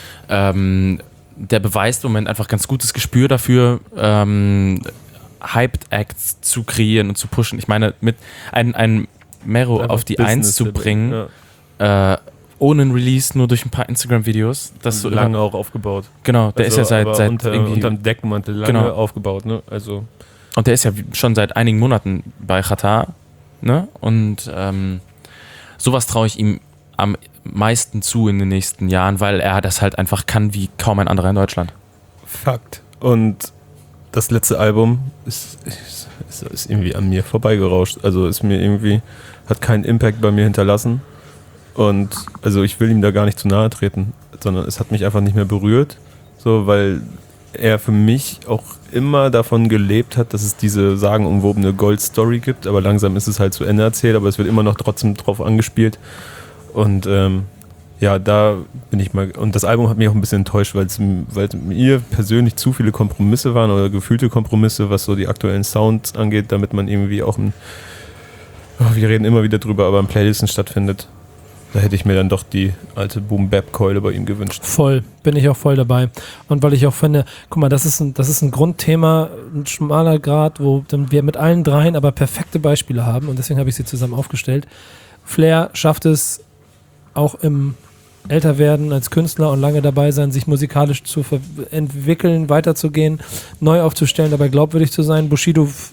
Ähm, der beweist im Moment einfach ganz gutes Gespür dafür, ähm, hyped Acts zu kreieren und zu pushen. Ich meine, mit ein, ein Mero Einfach auf die Business Eins zu dabei. bringen, Ja. äh, ohne ein Release, nur durch ein paar Instagram-Videos. Das so lange immer, auch aufgebaut. genau, der Also, ist ja seit, aber seit unter, irgendwie, unterm Deckmantel lange Genau. aufgebaut. Ne? Also und der ist ja schon seit einigen Monaten bei Xatar, ne? Und ähm, sowas traue ich ihm am meisten zu in den nächsten Jahren, weil er das halt einfach kann wie kaum ein anderer in Deutschland. Fakt. Und das letzte Album ist, ist, ist, ist irgendwie an mir vorbeigerauscht. Also ist mir irgendwie, hat keinen Impact bei mir hinterlassen. Und also ich will ihm da gar nicht zu nahe treten, sondern es hat mich einfach nicht mehr berührt. So, weil er für mich auch immer davon gelebt hat, dass es diese sagenumwobene Gold-Story gibt, aber langsam ist es halt zu Ende erzählt, aber es wird immer noch trotzdem drauf angespielt. Und ähm, ja, da bin ich mal. Und das Album hat mich auch ein bisschen enttäuscht, weil es weil mir persönlich zu viele Kompromisse waren oder gefühlte Kompromisse, was so die aktuellen Sounds angeht, damit man irgendwie auch ein. Oh, wir reden immer wieder drüber, aber in Playlisten stattfindet. Da hätte ich mir dann doch die alte Boom-Bap-Keule bei ihm gewünscht. Voll, bin ich auch voll dabei. Und weil ich auch finde, guck mal, das ist ein, das ist ein Grundthema, ein schmaler Grad, wo dann wir mit allen dreien aber perfekte Beispiele haben und deswegen habe ich sie zusammen aufgestellt. Flair schafft es auch im Älterwerden als Künstler und lange dabei sein, sich musikalisch zu ver- entwickeln, weiterzugehen, neu aufzustellen, dabei glaubwürdig zu sein. Bushido f-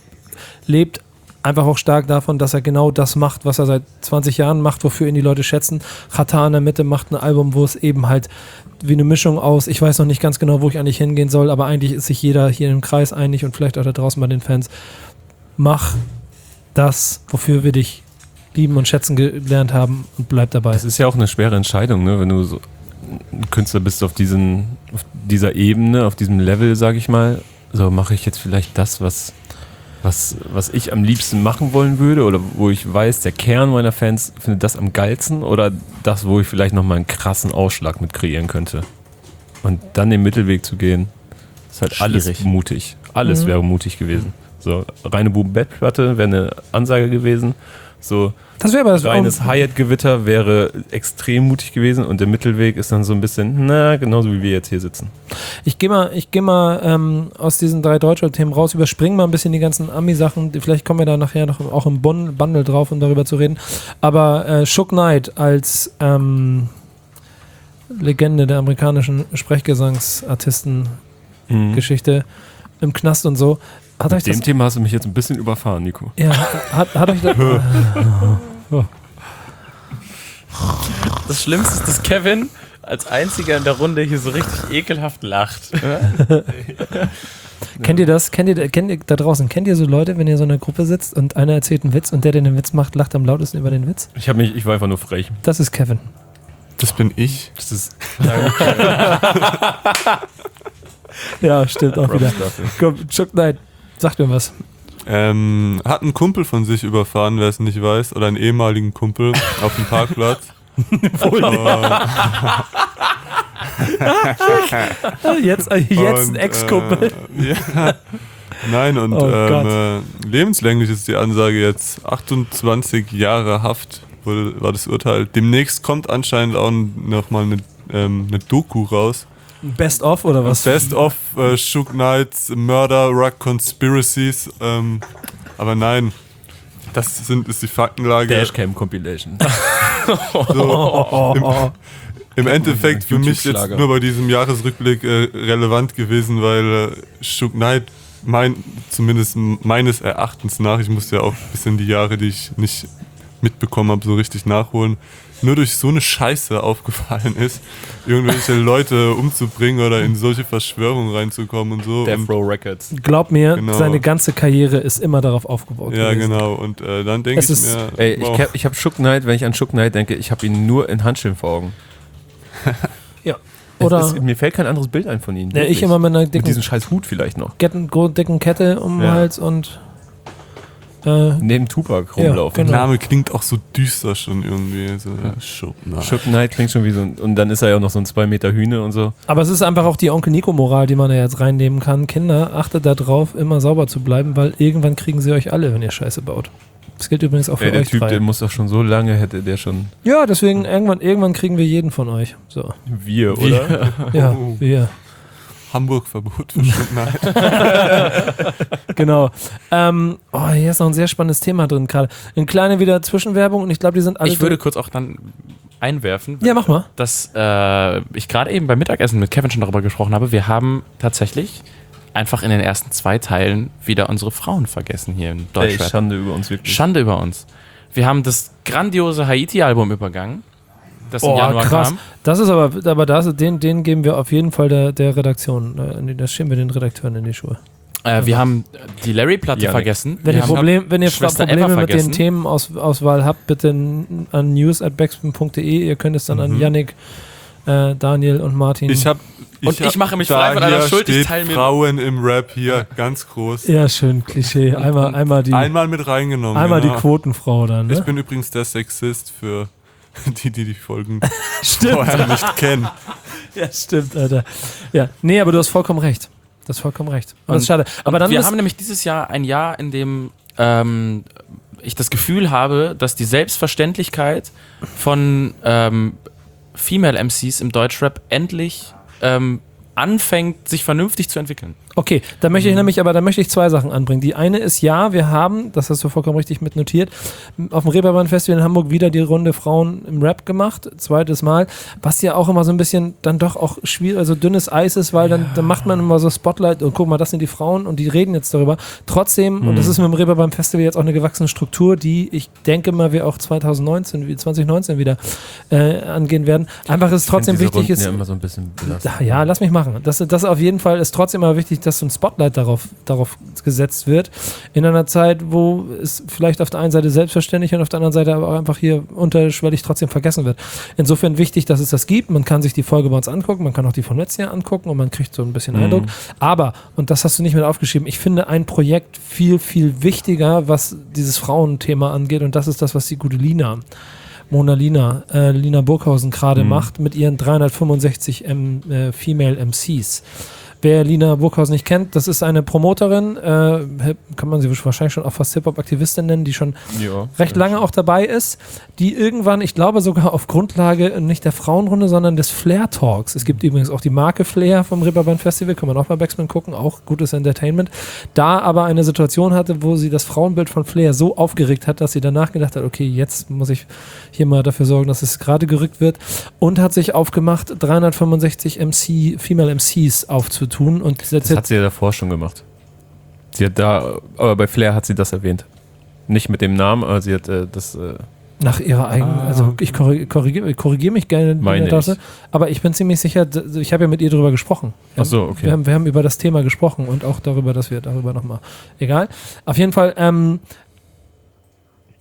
lebt einfach auch stark davon, dass er genau das macht, was er seit zwanzig Jahren macht, wofür ihn die Leute schätzen. Xatar in der Mitte macht ein Album, wo es eben halt wie eine Mischung aus, ich weiß noch nicht ganz genau, wo ich eigentlich hingehen soll, aber eigentlich ist sich jeder hier im Kreis einig und vielleicht auch da draußen bei den Fans. Mach das, wofür wir dich lieben und schätzen gelernt haben und bleib dabei. Das ist ja auch eine schwere Entscheidung, ne? Wenn du so ein Künstler bist auf, diesen, auf dieser Ebene, auf diesem Level, sag ich mal. So, mache ich jetzt vielleicht das, was, was, was ich am liebsten machen wollen würde oder wo ich weiß, der Kern meiner Fans findet das am geilsten oder das, wo ich vielleicht nochmal einen krassen Ausschlag mit kreieren könnte. Und dann den Mittelweg zu gehen, ist halt alles Schwierig. mutig. Alles Mhm. wäre mutig gewesen. So, reine Boom-Bap-Platte wäre eine Ansage gewesen. So, Das wäre aber das reines Hyatt-Gewitter wäre extrem mutig gewesen und der Mittelweg ist dann so ein bisschen, na, genauso wie wir jetzt hier sitzen. Ich gehe mal, ich geh mal ähm, aus diesen drei Deutschrap-Themen raus, überspringen mal ein bisschen die ganzen Ami-Sachen. Die- Vielleicht kommen wir da nachher noch auch im Bun- Bundle drauf, um darüber zu reden. Aber äh, Shook Knight als ähm, Legende der amerikanischen Sprechgesangsartisten-Geschichte im Knast und so. Hat euch Mit das, dem Thema hast du mich jetzt ein bisschen überfahren, Nico. ja, hat, hat euch das, Das Schlimmste ist, dass Kevin als einziger in der Runde hier so richtig ekelhaft lacht. kennt ihr das? Kennt ihr, kennt ihr da draußen? Kennt ihr so Leute, wenn ihr so in einer Gruppe sitzt und einer erzählt einen Witz und der, der den Witz macht, lacht am lautesten über den Witz? Ich, hab mich, ich war einfach nur frech. Das ist Kevin. Das bin ich. Das ist Ja, stimmt auch wieder. Props dafür. Komm, Shook Knight, sag mir was. Ähm, hat einen Kumpel von sich überfahren, wer es nicht weiß, oder einen ehemaligen Kumpel auf dem Parkplatz. Jetzt, äh, jetzt Und, ein Ex-Kumpel. Äh, ja. Nein, und Oh ähm, äh, lebenslänglich ist die Ansage jetzt. achtundzwanzig Jahre Haft wurde, war das Urteil. Demnächst kommt anscheinend auch nochmal eine, ähm, eine Doku raus. Best of oder was? Best of äh, Suge Knights Murder Rug Conspiracies. Ähm, aber nein, das sind, ist die Faktenlage. Dashcam Compilation. So, im, Im Endeffekt für mich jetzt YouTube-Schlager. nur bei diesem Jahresrückblick äh, relevant gewesen, weil äh, Suge Knight, mein, zumindest meines Erachtens nach, ich musste ja auch ein bisschen die Jahre, die ich nicht mitbekommen habe, so richtig nachholen, nur durch so eine Scheiße aufgefallen ist, irgendwelche Leute umzubringen oder in solche Verschwörungen reinzukommen und so. Death Und, Row Records. Glaub mir, Genau. seine ganze Karriere ist immer darauf aufgebaut ja, gewesen. genau. Und äh, dann denke Es ich ist- mir, Ey, ich, wow. ke- ich habe Suge Knight, wenn ich an Suge Knight denke, ich habe ihn nur in Handschellen vor Augen. Ja. Es Oder ist, mir fällt kein anderes Bild ein von ihm. ja, ich wirklich. immer mit einer Mit dicken, diesem scheiß Hut vielleicht noch. Ketten, gro- dicken Kette um den Ja. Hals und äh, Neben Tupac Ja, rumlaufen. Der genau. Name klingt auch so düster schon irgendwie. So, ja. Suge Knight. Suge Knight klingt schon wie so ein, und dann ist er ja auch noch so ein zwei Meter Hühne und so. aber es ist einfach auch die Onkel Nico-Moral, die man da jetzt reinnehmen kann. Kinder, achtet darauf, immer sauber zu bleiben, weil irgendwann kriegen sie euch alle, wenn ihr Scheiße baut. Das gilt übrigens auch für Ey, der euch Typ, drei. der muss doch schon so lange, hätte der schon Ja, deswegen irgendwann, irgendwann kriegen wir jeden von euch. So. wir, oder? Ja, Oh. wir. Hamburg-Verbot für Suge Knight. Genau. Ähm, oh, hier ist noch ein sehr spannendes Thema drin gerade. Eine kleine wieder Zwischenwerbung und ich glaube, die sind alle. Ich würde kurz auch dann einwerfen, Ja, mach mal. dass äh, ich gerade eben beim Mittagessen mit Kevin schon darüber gesprochen habe. Wir haben tatsächlich einfach in den ersten zwei Teilen wieder unsere Frauen vergessen hier in Ey, Deutschland. Schande über uns wirklich. Schande über uns. Wir haben das grandiose Haiti-Album übergangen, das im Oh, Januar krass. kam. Das ist aber, aber das, den, den geben wir auf jeden Fall der, der Redaktion. äh, Das schieben wir den Redakteuren in die Schuhe. Äh, wir haben die Larry-Platte Janik. vergessen. Wenn wir ihr, haben Problem, wenn ihr Schwester Probleme Eva mit den vergessen. Themenauswahl habt, bitte n- an news at backspin punkt de. Ihr könnt es dann an Mhm. Yannick, äh, Daniel und Martin. Ich hab, Und ich hab- mache mich da frei von einer hier Schuld, ich steht teile mir- Frauen im Rap hier ganz groß. ja, schön, Klischee. Einmal, einmal die, Einmal mit reingenommen. einmal genau. die Quotenfrau dann. Ich Ne? bin übrigens der Sexist für die, die die Folgen Stimmt. vorher nicht kennen. Ja, stimmt, Alter. Ja, nee, aber du hast vollkommen recht. Du hast vollkommen recht. Und das ist schade. Aber dann wir ist, haben nämlich dieses Jahr ein Jahr, in dem ähm, ich das Gefühl habe, dass die Selbstverständlichkeit von ähm, Female M Cs im Deutschrap endlich ähm, anfängt, sich vernünftig zu entwickeln. okay, da möchte Mhm. ich nämlich, aber da möchte ich zwei Sachen anbringen. Die eine ist, ja, wir haben, das hast du vollkommen richtig mit notiert, auf dem Reeperbahn-Festival in Hamburg wieder die Runde Frauen im Rap gemacht, zweites Mal, was ja auch immer so ein bisschen dann doch auch schwierig, also dünnes Eis ist, weil dann, dann macht man immer so Spotlight und guck mal, das sind die Frauen und die reden jetzt darüber. Trotzdem, und das Mhm. ist mit dem Reeperbahn-Festival jetzt auch eine gewachsene Struktur, die ich denke mal, wir auch zwanzig neunzehn, wie zwanzig neunzehn wieder äh, angehen werden. Einfach ist trotzdem Ich find diese wichtig, Runden ist, ja immer so ein bisschen belastend. ja, ja, lass mich machen. Das, das auf jeden Fall ist trotzdem aber wichtig, dass so ein Spotlight darauf, darauf gesetzt wird. In einer Zeit, wo es vielleicht auf der einen Seite selbstverständlich und auf der anderen Seite aber auch einfach hier unterschwellig trotzdem vergessen wird. Insofern wichtig, dass es das gibt. Man kann sich die Folge bei uns angucken, man kann auch die von letztem Jahr angucken und man kriegt so ein bisschen Mhm. Eindruck. Aber, und das hast du nicht mit aufgeschrieben, ich finde ein Projekt viel, viel wichtiger, was dieses Frauenthema angeht, und das ist das, was die gute Lina Mona Lina, äh, Lina Burghausen gerade Mhm. macht mit ihren dreihundertfünfundsechzig M, äh, Female M Cs. Wer Lina Burghausen nicht kennt, das ist eine Promoterin, äh, Hip- kann man sie wahrscheinlich schon auch fast Hip-Hop-Aktivistin nennen, die schon Ja. recht lange auch dabei ist, die irgendwann, ich glaube sogar auf Grundlage nicht der Frauenrunde, sondern des Flair Talks. Es gibt übrigens auch die Marke Flair vom Reeperbahn Festival, kann man auch bei Backspin gucken, auch gutes Entertainment. Da aber eine Situation hatte, wo sie das Frauenbild von Flair so aufgeregt hat, dass sie danach gedacht hat, okay, jetzt muss ich hier mal dafür sorgen, dass es gerade gerückt wird, und hat sich aufgemacht, dreihundertfünfundsechzig M C, Female M Cs aufzutun, und Das hat sie ja davor schon gemacht. Sie hat da, aber bei Flair hat sie das erwähnt. Nicht mit dem Namen, aber sie hat äh, das. Äh, nach ihrer eigenen, Ah. also ich korrigiere korrigier, korrigier mich gerne, Meine in der Tasse, ich. aber ich bin ziemlich sicher, d- ich habe ja mit ihr darüber gesprochen. Ach so, okay. Wir haben, wir haben über das Thema gesprochen und auch darüber, dass wir darüber nochmal, egal. Auf jeden Fall, ähm,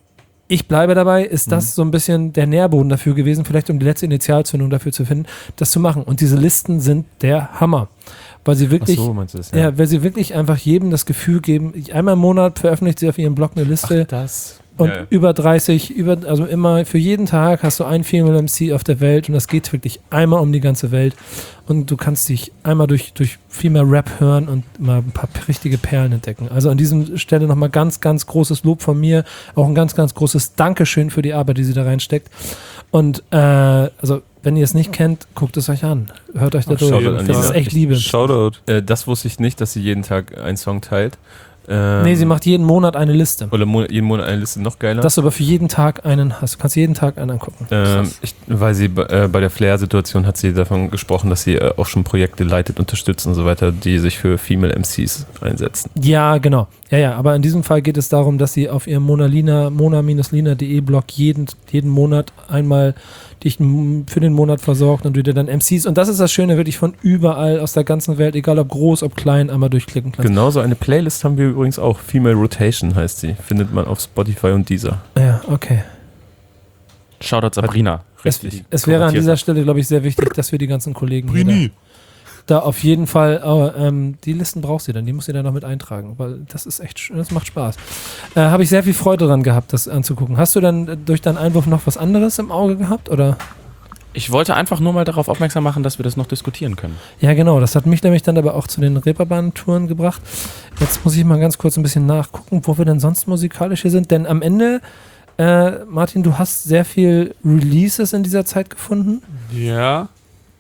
ich bleibe dabei, ist das so ein bisschen der Nährboden dafür gewesen, vielleicht um die letzte Initialzündung dafür zu finden, das zu machen. Und diese Listen sind der Hammer. Weil sie wirklich, Ach so, meinst du das, ja. ja. weil sie wirklich einfach jedem das Gefühl geben, einmal im Monat veröffentlicht sie auf ihrem Blog eine Liste. Das. Und Ja, ja. über dreißig, über, also immer für jeden Tag hast du ein Female M C auf der Welt und das geht wirklich einmal um die ganze Welt. Und du kannst dich einmal durch, durch Female Rap hören und mal ein paar richtige Perlen entdecken. Also an dieser Stelle nochmal ganz, ganz großes Lob von mir. Auch ein ganz, ganz großes Dankeschön für die Arbeit, die sie da reinsteckt. Und äh, also wenn ihr es nicht kennt, guckt es euch an. Hört euch da durch. Shoutout an Das Lina. ist echt Liebe. Shoutout. Äh, das wusste ich nicht, dass sie jeden Tag einen Song teilt. Ähm, Nee, sie macht jeden Monat eine Liste. Oder Mo- jeden Monat eine Liste, noch geiler. Dass du aber für jeden Tag einen hast. Du kannst jeden Tag einen angucken. Ähm, ich, weil sie b- äh, bei der Flair-Situation hat sie davon gesprochen, dass sie äh, auch schon Projekte leitet, unterstützt und so weiter, die sich für Female M Cs einsetzen. Ja, genau. Ja, ja, aber in diesem Fall geht es darum, dass sie auf ihrem Monalina, mona-lina punkt de Blog jeden, jeden Monat einmal dich m- für den Monat versorgt und du dir dann M Cs, und das ist das Schöne, wirklich von überall aus der ganzen Welt, egal ob groß, ob klein, einmal durchklicken kannst. Genauso eine Playlist haben wir übrigens auch. Female Rotation heißt sie. Findet man auf Spotify und Deezer. Ja, okay. Shoutout Sabrina. Es, Richtig. es wäre an Korrigiert. dieser Stelle, glaube ich, sehr wichtig, dass wir die ganzen Kollegen hier Brini. da, da auf jeden Fall, aber, ähm, die Listen brauchst du dann, die musst du dann noch mit eintragen, weil das ist echt, sch- das macht Spaß. Äh, Habe ich sehr viel Freude dran gehabt, das anzugucken. Hast du dann äh, durch deinen Einwurf noch was anderes im Auge gehabt, oder? Ich wollte einfach nur mal darauf aufmerksam machen, dass wir das noch diskutieren können. Ja, genau. Das hat mich nämlich dann aber auch zu den Reeperbahn-Touren gebracht. Jetzt muss ich mal ganz kurz ein bisschen nachgucken, wo wir denn sonst musikalisch hier sind. Denn am Ende, äh, Martin, du hast sehr viel Releases in dieser Zeit gefunden. Ja.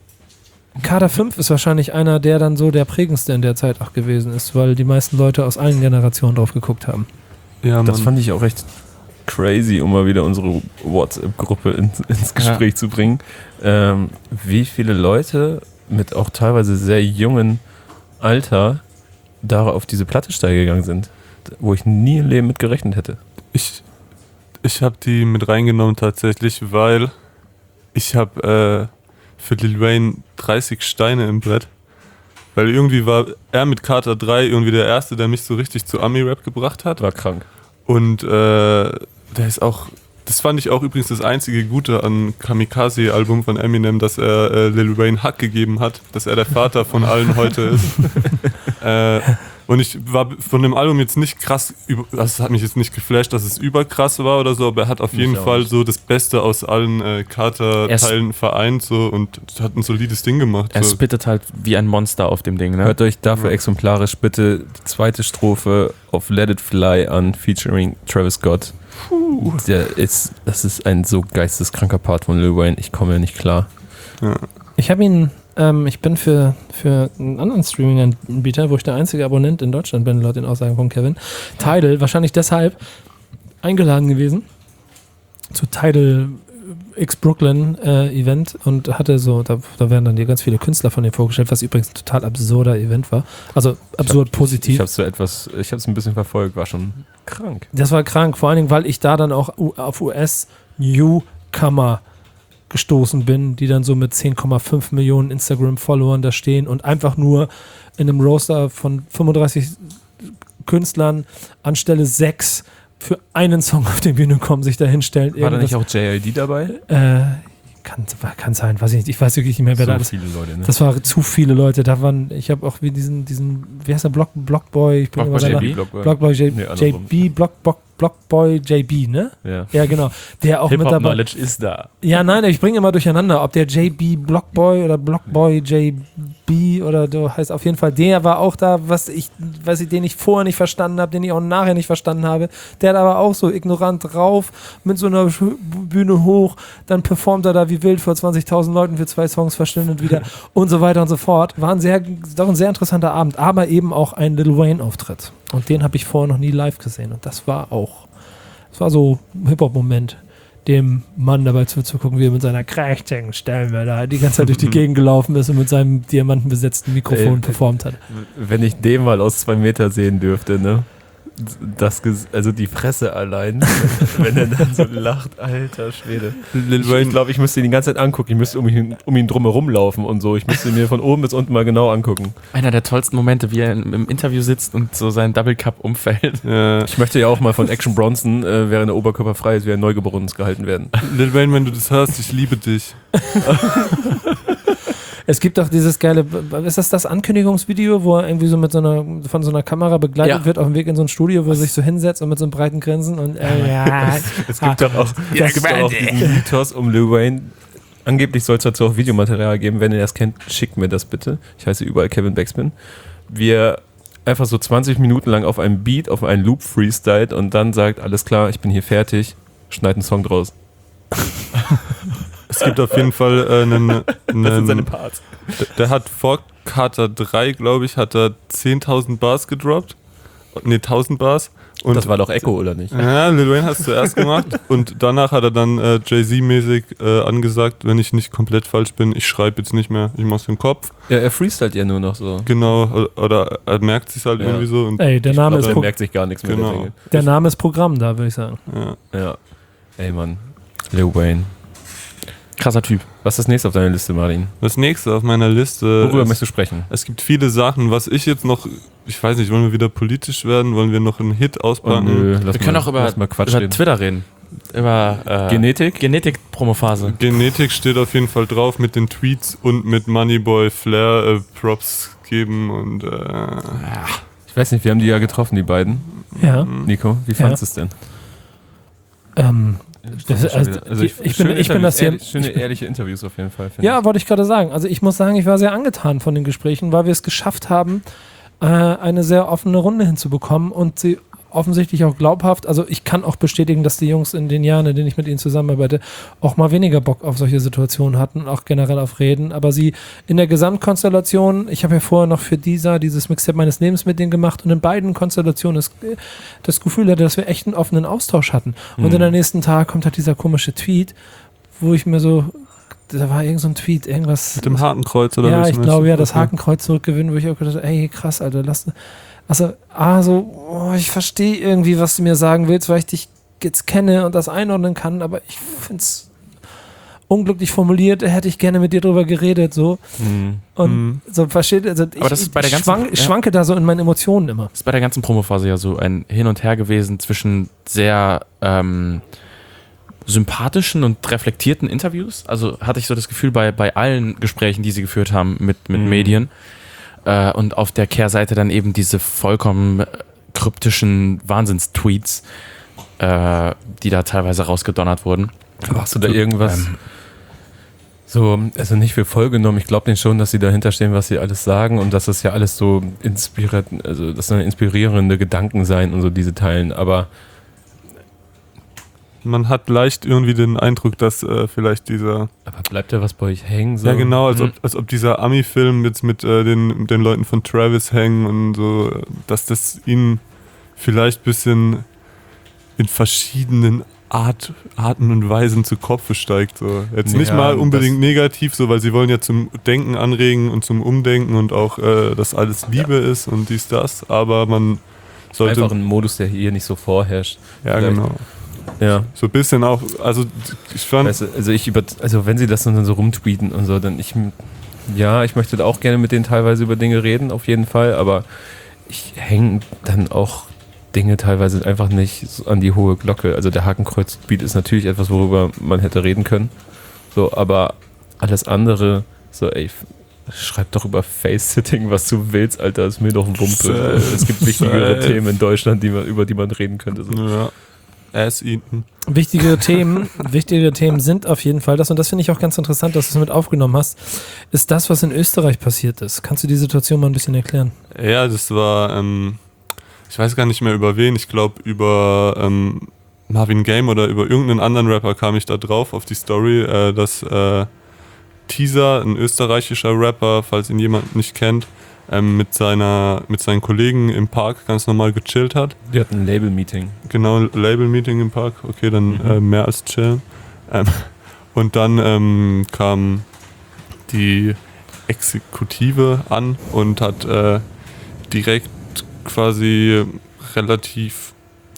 Kader fünf ist wahrscheinlich einer, der dann so der prägendste in der Zeit auch gewesen ist, weil die meisten Leute aus allen Generationen drauf geguckt haben. Ja, Das Mann. fand ich auch recht crazy, um mal wieder unsere WhatsApp-Gruppe ins, ins Gespräch zu bringen. Ähm, wie viele Leute mit auch teilweise sehr jungen Alter da auf diese Platte steil gegangen sind, wo ich nie im Leben mit gerechnet hätte. Ich, ich habe die mit reingenommen tatsächlich, weil ich habe äh, für Lil Wayne dreißig Steine im Brett. Weil irgendwie war er mit Carter drei irgendwie der Erste, der mich so richtig zu Ami-Rap gebracht hat. War krank. Und äh, der ist auch, das fand ich auch übrigens das einzige Gute an Kamikaze-Album von Eminem, dass er äh, Lil Wayne Hack gegeben hat, dass er der Vater von allen heute ist. äh, und ich war von dem Album jetzt nicht krass, über, das hat mich jetzt nicht geflasht, dass es überkrass war oder so, aber er hat auf Mich jeden auch Fall nicht. so das Beste aus allen äh, Carter-Teilen vereint so, und hat ein solides Ding gemacht. Er So. spittet halt wie ein Monster auf dem Ding, ne? Hört euch dafür exemplarisch bitte die zweite Strophe auf Let It Fly an, featuring Travis Scott. Der ist, das ist ein so geisteskranker Part von Lil Wayne. Ich komme ja nicht klar. Ich habe ihn, ähm, ich bin für, für einen anderen Streaming-Anbieter, wo ich der einzige Abonnent in Deutschland bin, laut den Aussagen von Kevin, Tidal, wahrscheinlich deshalb eingeladen gewesen zu Tidal X Brooklyn äh, Event und hatte so, da, da werden dann dir ganz viele Künstler von dem vorgestellt, was übrigens ein total absurder Event war. Also absurd Ich hab- positiv. Ich habe so etwas, ich habe es ein bisschen verfolgt, war schon krank. Das war krank, vor allen Dingen, weil ich da dann auch U- auf U S-Newcomer gestoßen bin, die dann so mit zehn Komma fünf Millionen Instagram-Followern da stehen und einfach nur in einem Roster von fünfunddreißig Künstlern anstelle sechs für einen Song auf die Bühne kommen, sich da hinstellen. War da nicht irgendwas- auch J I D dabei? Äh, kann, kann sein, weiß ich nicht. Ich weiß wirklich nicht mehr, wer da ist. viele Leute, ne? Das waren zu viele Leute. Da waren, ich habe auch wie diesen, diesen, wie heißt der Block, Blockboy? Ich bin Blockboy immer J B? dabei. Blockboy J, Nee, andersrum. J B, Block, Block, Blockboy J B, ne? Ja. Ja, genau. Der auch mit dabei. Hip-Hop-Knowledge ist da. Ja, nein, ich bringe immer durcheinander, ob der J B Blockboy oder Blockboy J B oder so heißt. Auf jeden Fall, der war auch da, was ich, was ich, den ich vorher nicht verstanden habe, den ich auch nachher nicht verstanden habe. Der hat aber auch so ignorant drauf, mit so einer Sch- Bühne hoch, dann performt er da wie wild vor zwanzigtausend Leuten für zwei Songs, verschwindet wieder und so weiter und so fort. War ein sehr, doch ein sehr interessanter Abend, aber eben auch ein Lil Wayne-Auftritt. Und den habe ich vorher noch nie live gesehen. Und das war auch, das war so ein Hip-Hop-Moment, dem Mann dabei zuzugucken, wie er mit seiner krächtigen Stimme da die ganze Zeit durch die Gegend gelaufen ist und mit seinem diamantenbesetzten Mikrofon Ey, performt hat. Wenn ich den mal aus zwei Meter sehen dürfte, ne? das, Ges- also die Fresse allein, wenn er dann so lacht, alter Schwede. Lil Ich, Wayne, ich glaube, ich müsste ihn die ganze Zeit angucken. Ich müsste um ihn, um ihn drumherum laufen und so. Ich müsste ihn mir von oben bis unten mal genau angucken. Einer der tollsten Momente, wie er im, im Interview sitzt und so sein Double Cup umfällt. äh, Ich möchte ja auch mal von Action Bronson, äh, während der Oberkörper frei ist, wie ein Neugeborenen gehalten werden. Lil Wayne, wenn du das hörst, ich liebe dich. Es gibt auch dieses geile, ist das das Ankündigungsvideo, wo er irgendwie so mit so einer, von so einer Kamera begleitet Ja. wird auf dem Weg in so ein Studio, wo er sich so hinsetzt und mit so einem breiten Grinsen und äh, ja, Es gibt doch auch, Ja, es gibt doch auch diesen Mythos um Lil Wayne. Angeblich soll es dazu auch Videomaterial geben. Wenn ihr das kennt, schickt mir das bitte. Ich heiße überall Kevin Backspin. Wir einfach so zwanzig Minuten lang auf einem Beat, auf einen Loop freestylt und dann sagt, alles klar, ich bin hier fertig, schneid einen Song draus. Es gibt auf jeden Fall äh, einen, Das sind seine einen Parts. der hat vor Carter drei, glaube ich, hat er zehntausend Bars gedroppt. Ne, tausend Bars. Und Das war doch Echo, oder nicht? ja, Lil Wayne hat es zuerst gemacht und danach hat er dann äh, Jay-Z-mäßig äh, angesagt, wenn ich nicht komplett falsch bin, ich schreibe jetzt nicht mehr, ich mach's im Kopf. Ja, er freestylt ja nur noch so. Genau, oder, oder er merkt sich halt Ja. irgendwie so. Und, ey, der Name, Also ist er Pro merkt sich gar nichts mehr. Genau. Der Dinge. der Name ist Programm da, würde ich sagen. ja. Ja. Ey, Mann. Lil Wayne. Krasser Typ. Was ist das nächste auf deiner Liste, Martin? Das nächste auf meiner Liste Worüber ist, möchtest du sprechen? es gibt viele Sachen, was ich jetzt noch, ich weiß nicht, wollen wir wieder politisch werden, wollen wir noch einen Hit auspacken? Oh, nö, lass Wir können mal, auch über, lass mal Quatsch über reden. Twitter reden. Über äh, Genetik? Genetik-Promophase. Genetik steht auf jeden Fall drauf mit den Tweets und mit Moneyboy Flair äh, Props geben und äh, Ich weiß nicht, wir haben die ja getroffen, die beiden. Ja. Nico, wie fandest du es denn? Ähm, das, also, Also ich, ich, bin, schöne ich bin das hier. ehrlich, schöne, ehrliche Interviews auf jeden Fall. finde Ja, wollte ich gerade sagen. Also ich muss sagen, ich war sehr angetan von den Gesprächen, weil wir es geschafft haben, äh, eine sehr offene Runde hinzubekommen und sie offensichtlich auch glaubhaft, also ich kann auch bestätigen, dass die Jungs in den Jahren, in denen ich mit ihnen zusammenarbeite, auch mal weniger Bock auf solche Situationen hatten und auch generell auf Reden, aber sie in der Gesamtkonstellation, ich habe ja vorher noch für dieser, dieses Mixtape meines Lebens mit denen gemacht und in beiden Konstellationen das, das Gefühl hatte, dass wir echt einen offenen Austausch hatten. Und Mhm. in der nächsten Tag kommt halt dieser komische Tweet, wo ich mir so, da war irgend so ein Tweet, irgendwas. mit dem Hakenkreuz oder Ja, was ich meinst glaube du? ja, das Okay. Hakenkreuz zurückgewinnen, wo ich auch gedacht habe, ey, krass, Alter, lass. Also, ah, so, oh, ich verstehe irgendwie, was du mir sagen willst, weil ich dich jetzt kenne und das einordnen kann, aber ich finde es unglücklich formuliert, hätte ich gerne mit dir drüber geredet, so. Mhm. Und Mhm. so, versteht, also ich, Aber das ist bei der ich, ganzen- schwank, ich ja. schwanke da so in meinen Emotionen immer. Ist bei der ganzen Promophase ja so ein Hin und Her gewesen zwischen sehr ähm, sympathischen und reflektierten Interviews. Also hatte ich so das Gefühl bei, bei allen Gesprächen, die sie geführt haben mit, mit Mhm. Medien. Äh, und auf der Kehrseite dann eben diese vollkommen kryptischen Wahnsinnstweets, äh, die da teilweise rausgedonnert wurden. Machst du da irgendwas? Ähm, So, also nicht für voll genommen. Ich glaube denen schon, dass sie dahinter stehen, was sie alles sagen und dass das ja alles so inspiriert, also das sollen inspirierende Gedanken sein und so diese Teilen. Aber Man hat leicht irgendwie den Eindruck, dass äh, vielleicht dieser, aber bleibt da was bei euch hängen? So? ja genau, als Mhm. ob, als ob dieser Ami-Film jetzt mit äh, den, den Leuten von Travis hängen und so, dass das ihnen vielleicht ein bisschen in verschiedenen Art, Arten und Weisen zu Kopfe steigt. So. Jetzt nicht Ja, mal unbedingt das- negativ, so, weil sie wollen ja zum Denken anregen und zum Umdenken und auch, äh, dass alles Liebe ist und dies, das, aber man sollte... Einfach ein Modus, der hier nicht so vorherrscht. ja, vielleicht. genau. Ja. So ein bisschen auch, also ich fand... Weißt du, also ich über, also wenn sie das dann so rumtweeten und so, dann ich, ja, ich möchte da auch gerne mit denen teilweise über Dinge reden, auf jeden Fall, aber ich hänge dann auch Dinge teilweise einfach nicht so an die hohe Glocke. Also der Hakenkreuz-Beat ist natürlich etwas, worüber man hätte reden können, so, aber alles andere, so, ey, schreib doch über Face-Sitting, was du willst, Alter, ist mir doch ein Wumpe. Es gibt wichtigere Safe. Themen in Deutschland, die man, über die man reden könnte. So. Ja. Ass eaten. Wichtige Themen, wichtige Themen sind auf jeden Fall das, und das finde ich auch ganz interessant, dass du es mit aufgenommen hast, ist das, was in Österreich passiert ist. Kannst du die Situation mal ein bisschen erklären? Ja, das war, ähm, ich weiß gar nicht mehr über wen, ich glaube über ähm, Marvin Game oder über irgendeinen anderen Rapper kam ich da drauf, auf die Story, äh, dass äh, Teaser, ein österreichischer Rapper, falls ihn jemand nicht kennt, ähm, mit, seiner, mit seinen Kollegen im Park ganz normal gechillt hat. Die hatten ein Label-Meeting. Genau, Label-Meeting im Park, okay, dann Mhm. äh, mehr als chillen. Ähm, und dann ähm, kam die Exekutive an und hat äh, direkt quasi relativ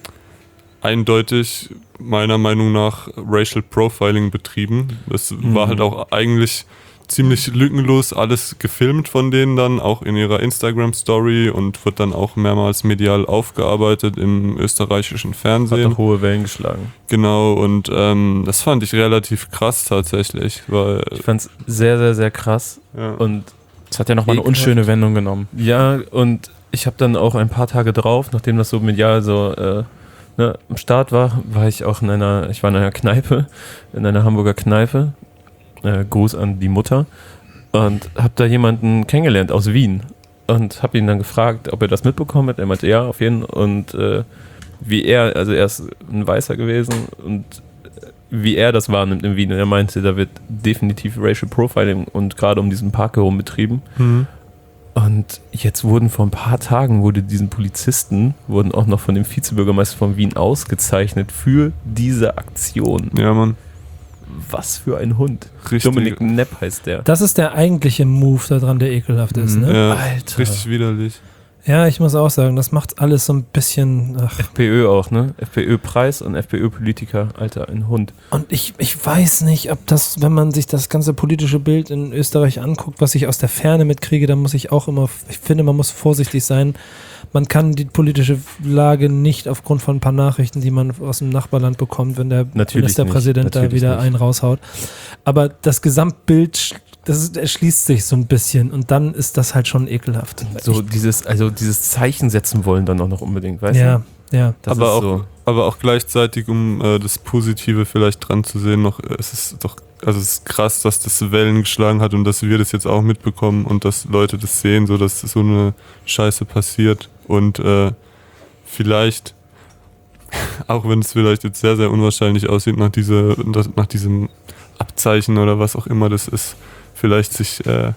eindeutig meiner Meinung nach Racial Profiling betrieben. Es Mhm. war halt auch eigentlich ziemlich lückenlos alles gefilmt von denen dann, auch in ihrer Instagram-Story und wird dann auch mehrmals medial aufgearbeitet im österreichischen Hat Fernsehen. auch hohe Wellen geschlagen. Genau, und ähm, das fand ich relativ krass tatsächlich, weil Ich fand's sehr, sehr, sehr krass. ja. Und Das hat ja nochmal eine Ekelhaft. unschöne Wendung genommen. ja, und ich habe dann auch ein paar Tage drauf, nachdem das so medial so äh, ne, am Start war, war ich auch in einer, ich war in einer Kneipe, in einer Hamburger Kneipe. Äh, Gruß an die Mutter. Und habe da jemanden kennengelernt aus Wien. Und habe ihn dann gefragt, ob er das mitbekommen hat. Er meinte, ja, auf jeden Fall. Und äh, wie er, also er ist ein Weißer gewesen und wie er das wahrnimmt in Wien. Und er meinte, da wird definitiv Racial Profiling und gerade um diesen Park herum betrieben. Mhm. Und jetzt wurden vor ein paar Tagen, wurde diesen Polizisten, wurden auch noch von dem Vizebürgermeister von Wien ausgezeichnet für diese Aktion. Ja, Mann. Was für ein Hund. Richtig, Dominik Nepp heißt der. Das ist der eigentliche Move daran, der ekelhaft ist, Mhm. ne? ja, Alter. richtig widerlich. Ja, ich muss auch sagen, das macht alles so ein bisschen. Ach. FPÖ auch, ne? FPÖ-Preis und FPÖ-Politiker, Alter, ein Hund. Und ich, ich weiß nicht, ob das, wenn man sich das ganze politische Bild in Österreich anguckt, was ich aus der Ferne mitkriege, dann muss ich auch immer, ich finde, man muss vorsichtig sein. Man kann die politische Lage nicht aufgrund von ein paar Nachrichten, die man aus dem Nachbarland bekommt, wenn der Natürlich Ministerpräsident nicht, da natürlich wieder nicht. einen raushaut. Aber das Gesamtbild, sch- das ist, erschließt sich so ein bisschen und dann ist das halt schon ekelhaft. So dieses, also dieses Zeichen setzen wollen dann auch noch unbedingt, weißt ja, du? ja. Das aber, ist auch, so. aber auch gleichzeitig, um äh, das Positive vielleicht dran zu sehen, noch, äh, es ist doch, also es ist krass, dass das Wellen geschlagen hat und dass wir das jetzt auch mitbekommen und dass Leute das sehen, so dass so eine Scheiße passiert und äh, vielleicht, auch wenn es vielleicht jetzt sehr, sehr unwahrscheinlich aussieht, nach, diese, nach diesem Abzeichen oder was auch immer das ist, vielleicht sich äh,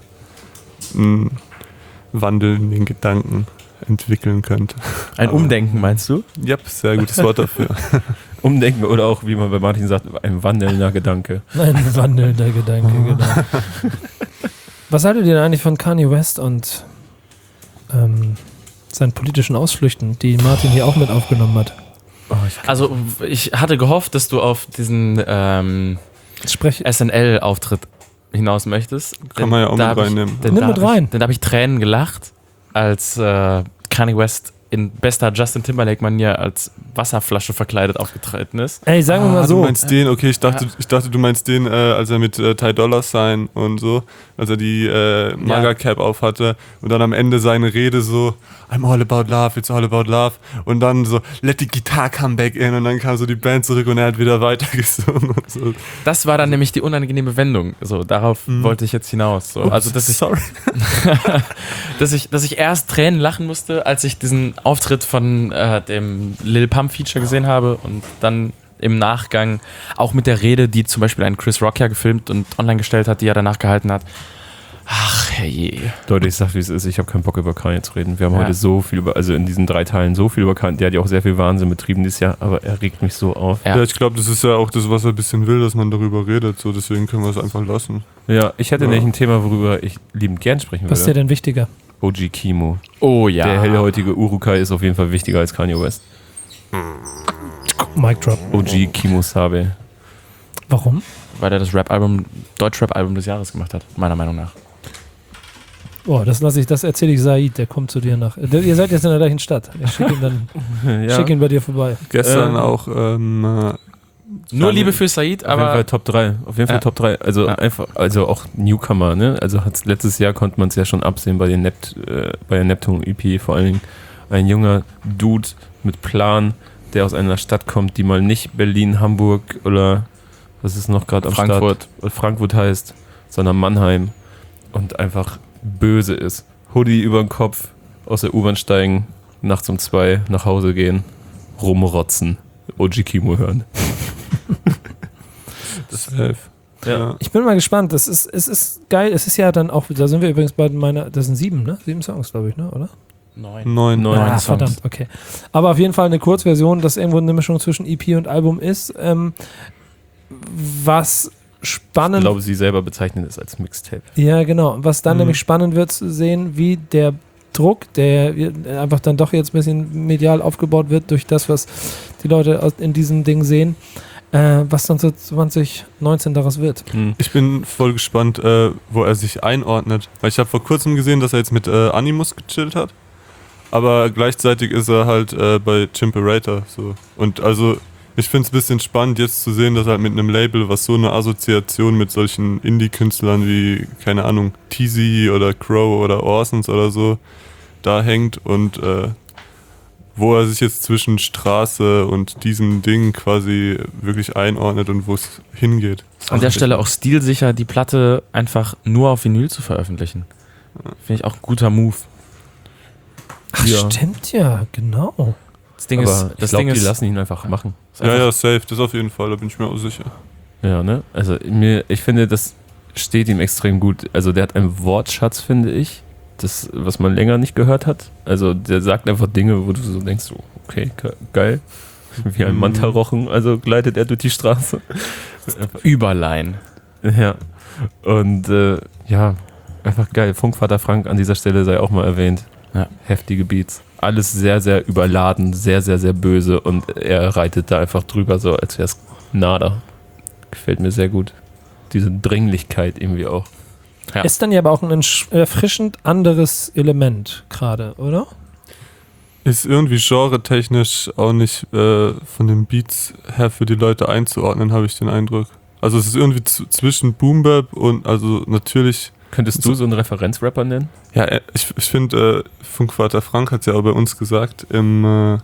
ein Wandel in den Gedanken entwickeln könnte. Ein Aber- Umdenken, meinst du? Ja, sehr gutes Wort dafür. Umdenken oder auch, wie man bei Martin sagt, ein wandelnder Gedanke. Ein wandelnder Gedanke, genau. Was haltet ihr denn eigentlich von Kanye West und ähm, seinen politischen Ausflüchten, die Martin hier auch mit aufgenommen hat? Oh, ich Also, ich hatte gehofft, dass du auf diesen ähm, Sprech, S N L-Auftritt hinaus möchtest. Kann man ja auch da mit hab ich- reinnehmen. denn Nimm da mit hab rein. Ich, denn da habe ich Tränen gelacht, als äh, Kanye West in bester Justin Timberlake-Manier als Wasserflasche verkleidet aufgetreten ist. ey, sagen wir mal Ah, so. Du meinst den, okay, ich dachte, Ja. ich dachte du meinst den, äh, als er mit äh, Ty Dolla Sign und so, als er die äh, Maga-Cap auf hatte und dann am Ende seine Rede so, I'm all about love, it's all about love und dann so, let the guitar come back in und dann kam so die Band zurück und er hat wieder weitergesungen und so. Das war dann nämlich die unangenehme Wendung. So, darauf Mhm. wollte ich jetzt hinaus. So. Also, dass ich, Sorry. dass, ich, dass ich erst Tränen lachen musste, als ich diesen Auftritt von äh, dem Lil Pump Feature gesehen habe und dann im Nachgang auch mit der Rede, die zum Beispiel ein Chris Rock ja gefilmt und online gestellt hat, die er danach gehalten hat. Ach, herrje. Leute, ich sag, wie es ist. Ich habe keinen Bock, über Kanye zu reden. Wir haben Ja. heute so viel über, also in diesen drei Teilen so viel über Kanye. Der hat ja auch sehr viel Wahnsinn betrieben dieses Jahr, aber er regt mich so auf. Ja. Ja, ich glaube, das ist ja auch das, was er ein bisschen will, dass man darüber redet, so deswegen können wir es einfach lassen. Ja, ich hätte Ja. nämlich ein Thema, worüber ich liebend gern sprechen Was ist dir würde. denn wichtiger? O G Kimo. Oh ja. Der hellhäutige Urukai ist auf jeden Fall wichtiger als Kanye West. Mic Drop. O G Kimo Sabe. Warum? Weil er das Rap-Album, Deutsch-Rap-Album des Jahres gemacht hat, meiner Meinung nach. Oh, das lasse ich, das erzähle ich Said, der kommt zu dir nach. Der, ihr seid jetzt in der gleichen Stadt. Ich schicke ihn dann, Ja, schick ihn bei dir vorbei. Gestern Ähm, auch ähm, äh, Nur Kanye- Liebe für Said, auf jeden Fall aber Top drei. Auf jeden Fall Ja. Top drei. Also Ja. einfach, also auch Newcomer, ne? Also hat's, letztes Jahr konnte man es ja schon absehen bei, den Nept, äh, bei der Neptun-E P. Vor allen Dingen ein junger Dude mit Plan, der aus einer Stadt kommt, die mal nicht Berlin, Hamburg oder was ist noch gerade am Frankfurt. Start? Frankfurt heißt, sondern Mannheim und einfach böse ist. Hoodie über den Kopf, aus der U-Bahn steigen, nachts um zwei nach Hause gehen, rumrotzen, O G Kimo hören. das Elf. Ja. Ich bin mal gespannt. Das ist, es ist geil. Es ist ja dann auch, da sind wir übrigens bei meiner, das sind sieben, ne? Sieben Songs, glaube ich, ne? Oder? neun. Neun. Neun. Ah, Songs. verdammt, okay. Aber auf jeden Fall eine Kurzversion, das irgendwo eine Mischung zwischen E P und Album ist. Ähm, was Ich spannend, glaube, sie selber bezeichnen es als Mixtape. ja genau, was dann Mhm. nämlich spannend wird zu sehen, wie der Druck, der einfach dann doch jetzt ein bisschen medial aufgebaut wird durch das, was die Leute aus- in diesem Ding sehen, äh, was dann so zwanzig neunzehn daraus wird. Hm. Ich bin voll gespannt, äh, wo er sich einordnet. Weil ich habe vor kurzem gesehen, dass er jetzt mit äh, Animus gechillt hat. Aber gleichzeitig ist er halt äh, bei Chimperator. So. Und also, ich finde es ein bisschen spannend, jetzt zu sehen, dass er halt mit einem Label, was so eine Assoziation mit solchen Indie-Künstlern wie, keine Ahnung, Teasy oder Crow oder Orsons oder so, da hängt und äh, wo er sich jetzt zwischen Straße und diesem Ding quasi wirklich einordnet und wo es hingeht. An der Stelle auch stilsicher, die Platte einfach nur auf Vinyl zu veröffentlichen. Finde ich auch ein guter Move. Ach, Ja. stimmt ja, genau. Das Ding Aber ist, ich das glaube, Ding die ist, lassen ihn einfach machen. ist Ja, einfach- ja, safe, das auf jeden Fall, da bin ich mir auch sicher. Ja, ne? Also mir, ich finde, das steht ihm extrem gut. Also der hat einen Wortschatz, finde ich, das, was man länger nicht gehört hat. Also der sagt einfach Dinge, wo du so denkst, so, okay, ge- geil. Wie ein Mhm. Mantarochen, also gleitet er durch die Straße. Überlein. Ja. Und äh, ja, einfach geil. Funkvater Frank an dieser Stelle sei auch mal erwähnt. Ja. Heftige Beats. Alles sehr, sehr überladen, sehr, sehr, sehr böse und er reitet da einfach drüber, so als wäre es nada. Gefällt mir sehr gut. Diese Dringlichkeit irgendwie auch. Ja. Ist dann ja aber auch ein entsch- erfrischend anderes Element gerade, oder? Ist irgendwie genre-technisch auch nicht äh, von den Beats her für die Leute einzuordnen, habe ich den Eindruck. Also es ist irgendwie z- zwischen Boom Bap und, also natürlich, Könntest du so einen Referenzrapper nennen? ja, äh, ich, ich finde, äh, Funkvater Frank hat ja auch bei uns gesagt, im, äh,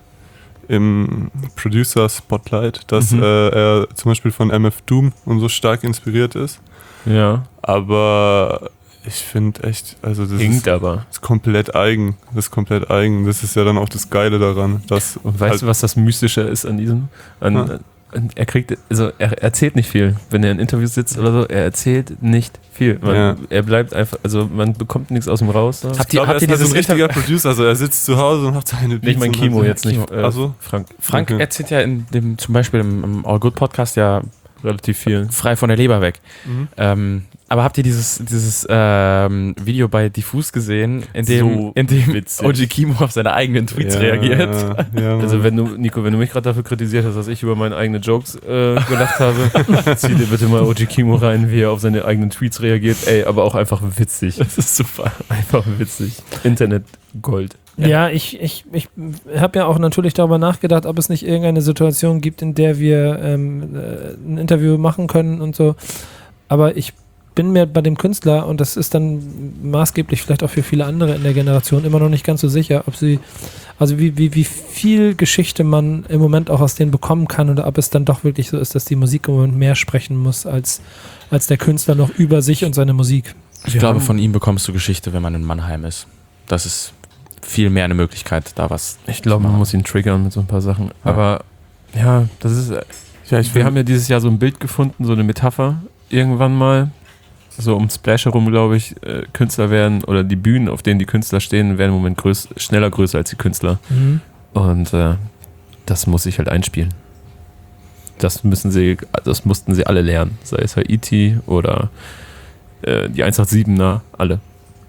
im Producer Spotlight, dass Mhm. äh, er zum Beispiel von M F Doom und so stark inspiriert ist. Ja. Aber ich finde echt, also das Hinkt ist, aber. ist komplett eigen. Das ist komplett eigen. Das ist ja dann auch das Geile daran, dass Und weißt halt- du, was das Mystische ist an diesem? An, Ja. an, er kriegt, also er erzählt nicht viel. Wenn er in Interviews sitzt oder so, er erzählt nicht viel. Man, Ja. Er bleibt einfach, also man bekommt nichts aus ihm raus. So. Habt Ich ihr, glaube, er habt ist ihr halt so dieses ein richtiger Interview? Producer, also er sitzt zu Hause und hat seine Beats. Nicht mein und hat Kimo so- jetzt nicht, äh, Ach so. Frank. Frank Okay. erzählt ja in dem, zum Beispiel im, im All Good Podcast ja Relativ viel. frei von der Leber weg. Mhm. Ähm, aber habt ihr dieses, dieses ähm, Video bei Diffus gesehen, in dem, So in dem witzig. O G Kimo auf seine eigenen Tweets Ja, reagiert? Ja, Also Mann. wenn du, Nico, wenn du mich gerade dafür kritisiert hast, dass ich über meine eigenen Jokes äh, gelacht habe, zieh dir bitte mal O G Kimo rein, wie er auf seine eigenen Tweets reagiert. Ey, aber auch einfach witzig. Das ist super. Einfach witzig. Internet Gold. Ja, ich, ich, ich habe ja auch natürlich darüber nachgedacht, ob es nicht irgendeine Situation gibt, in der wir ähm, äh, ein Interview machen können und so. Aber ich bin mir bei dem Künstler, und das ist dann maßgeblich vielleicht auch für viele andere in der Generation, immer noch nicht ganz so sicher, ob sie, also wie, wie, wie viel Geschichte man im Moment auch aus denen bekommen kann oder ob es dann doch wirklich so ist, dass die Musik im Moment mehr sprechen muss als, als der Künstler noch über sich und seine Musik. Ich Wir glaube, haben- von ihm bekommst du Geschichte, wenn man in Mannheim ist. Das ist viel mehr eine Möglichkeit, da was. Ich glaube, man muss ihn triggern mit so ein paar Sachen. Aber ja, das ist. ja, ich Wir haben ja dieses Jahr so ein Bild gefunden, so eine Metapher irgendwann mal. So um Splash herum, glaube ich, äh, Künstler werden oder die Bühnen, auf denen die Künstler stehen, werden im Moment größ, schneller größer als die Künstler. Mhm. Und äh, das muss sich halt einspielen. Das müssen sie, das mussten sie alle lernen. Sei es bei E T oder äh, die hundertsiebener, alle.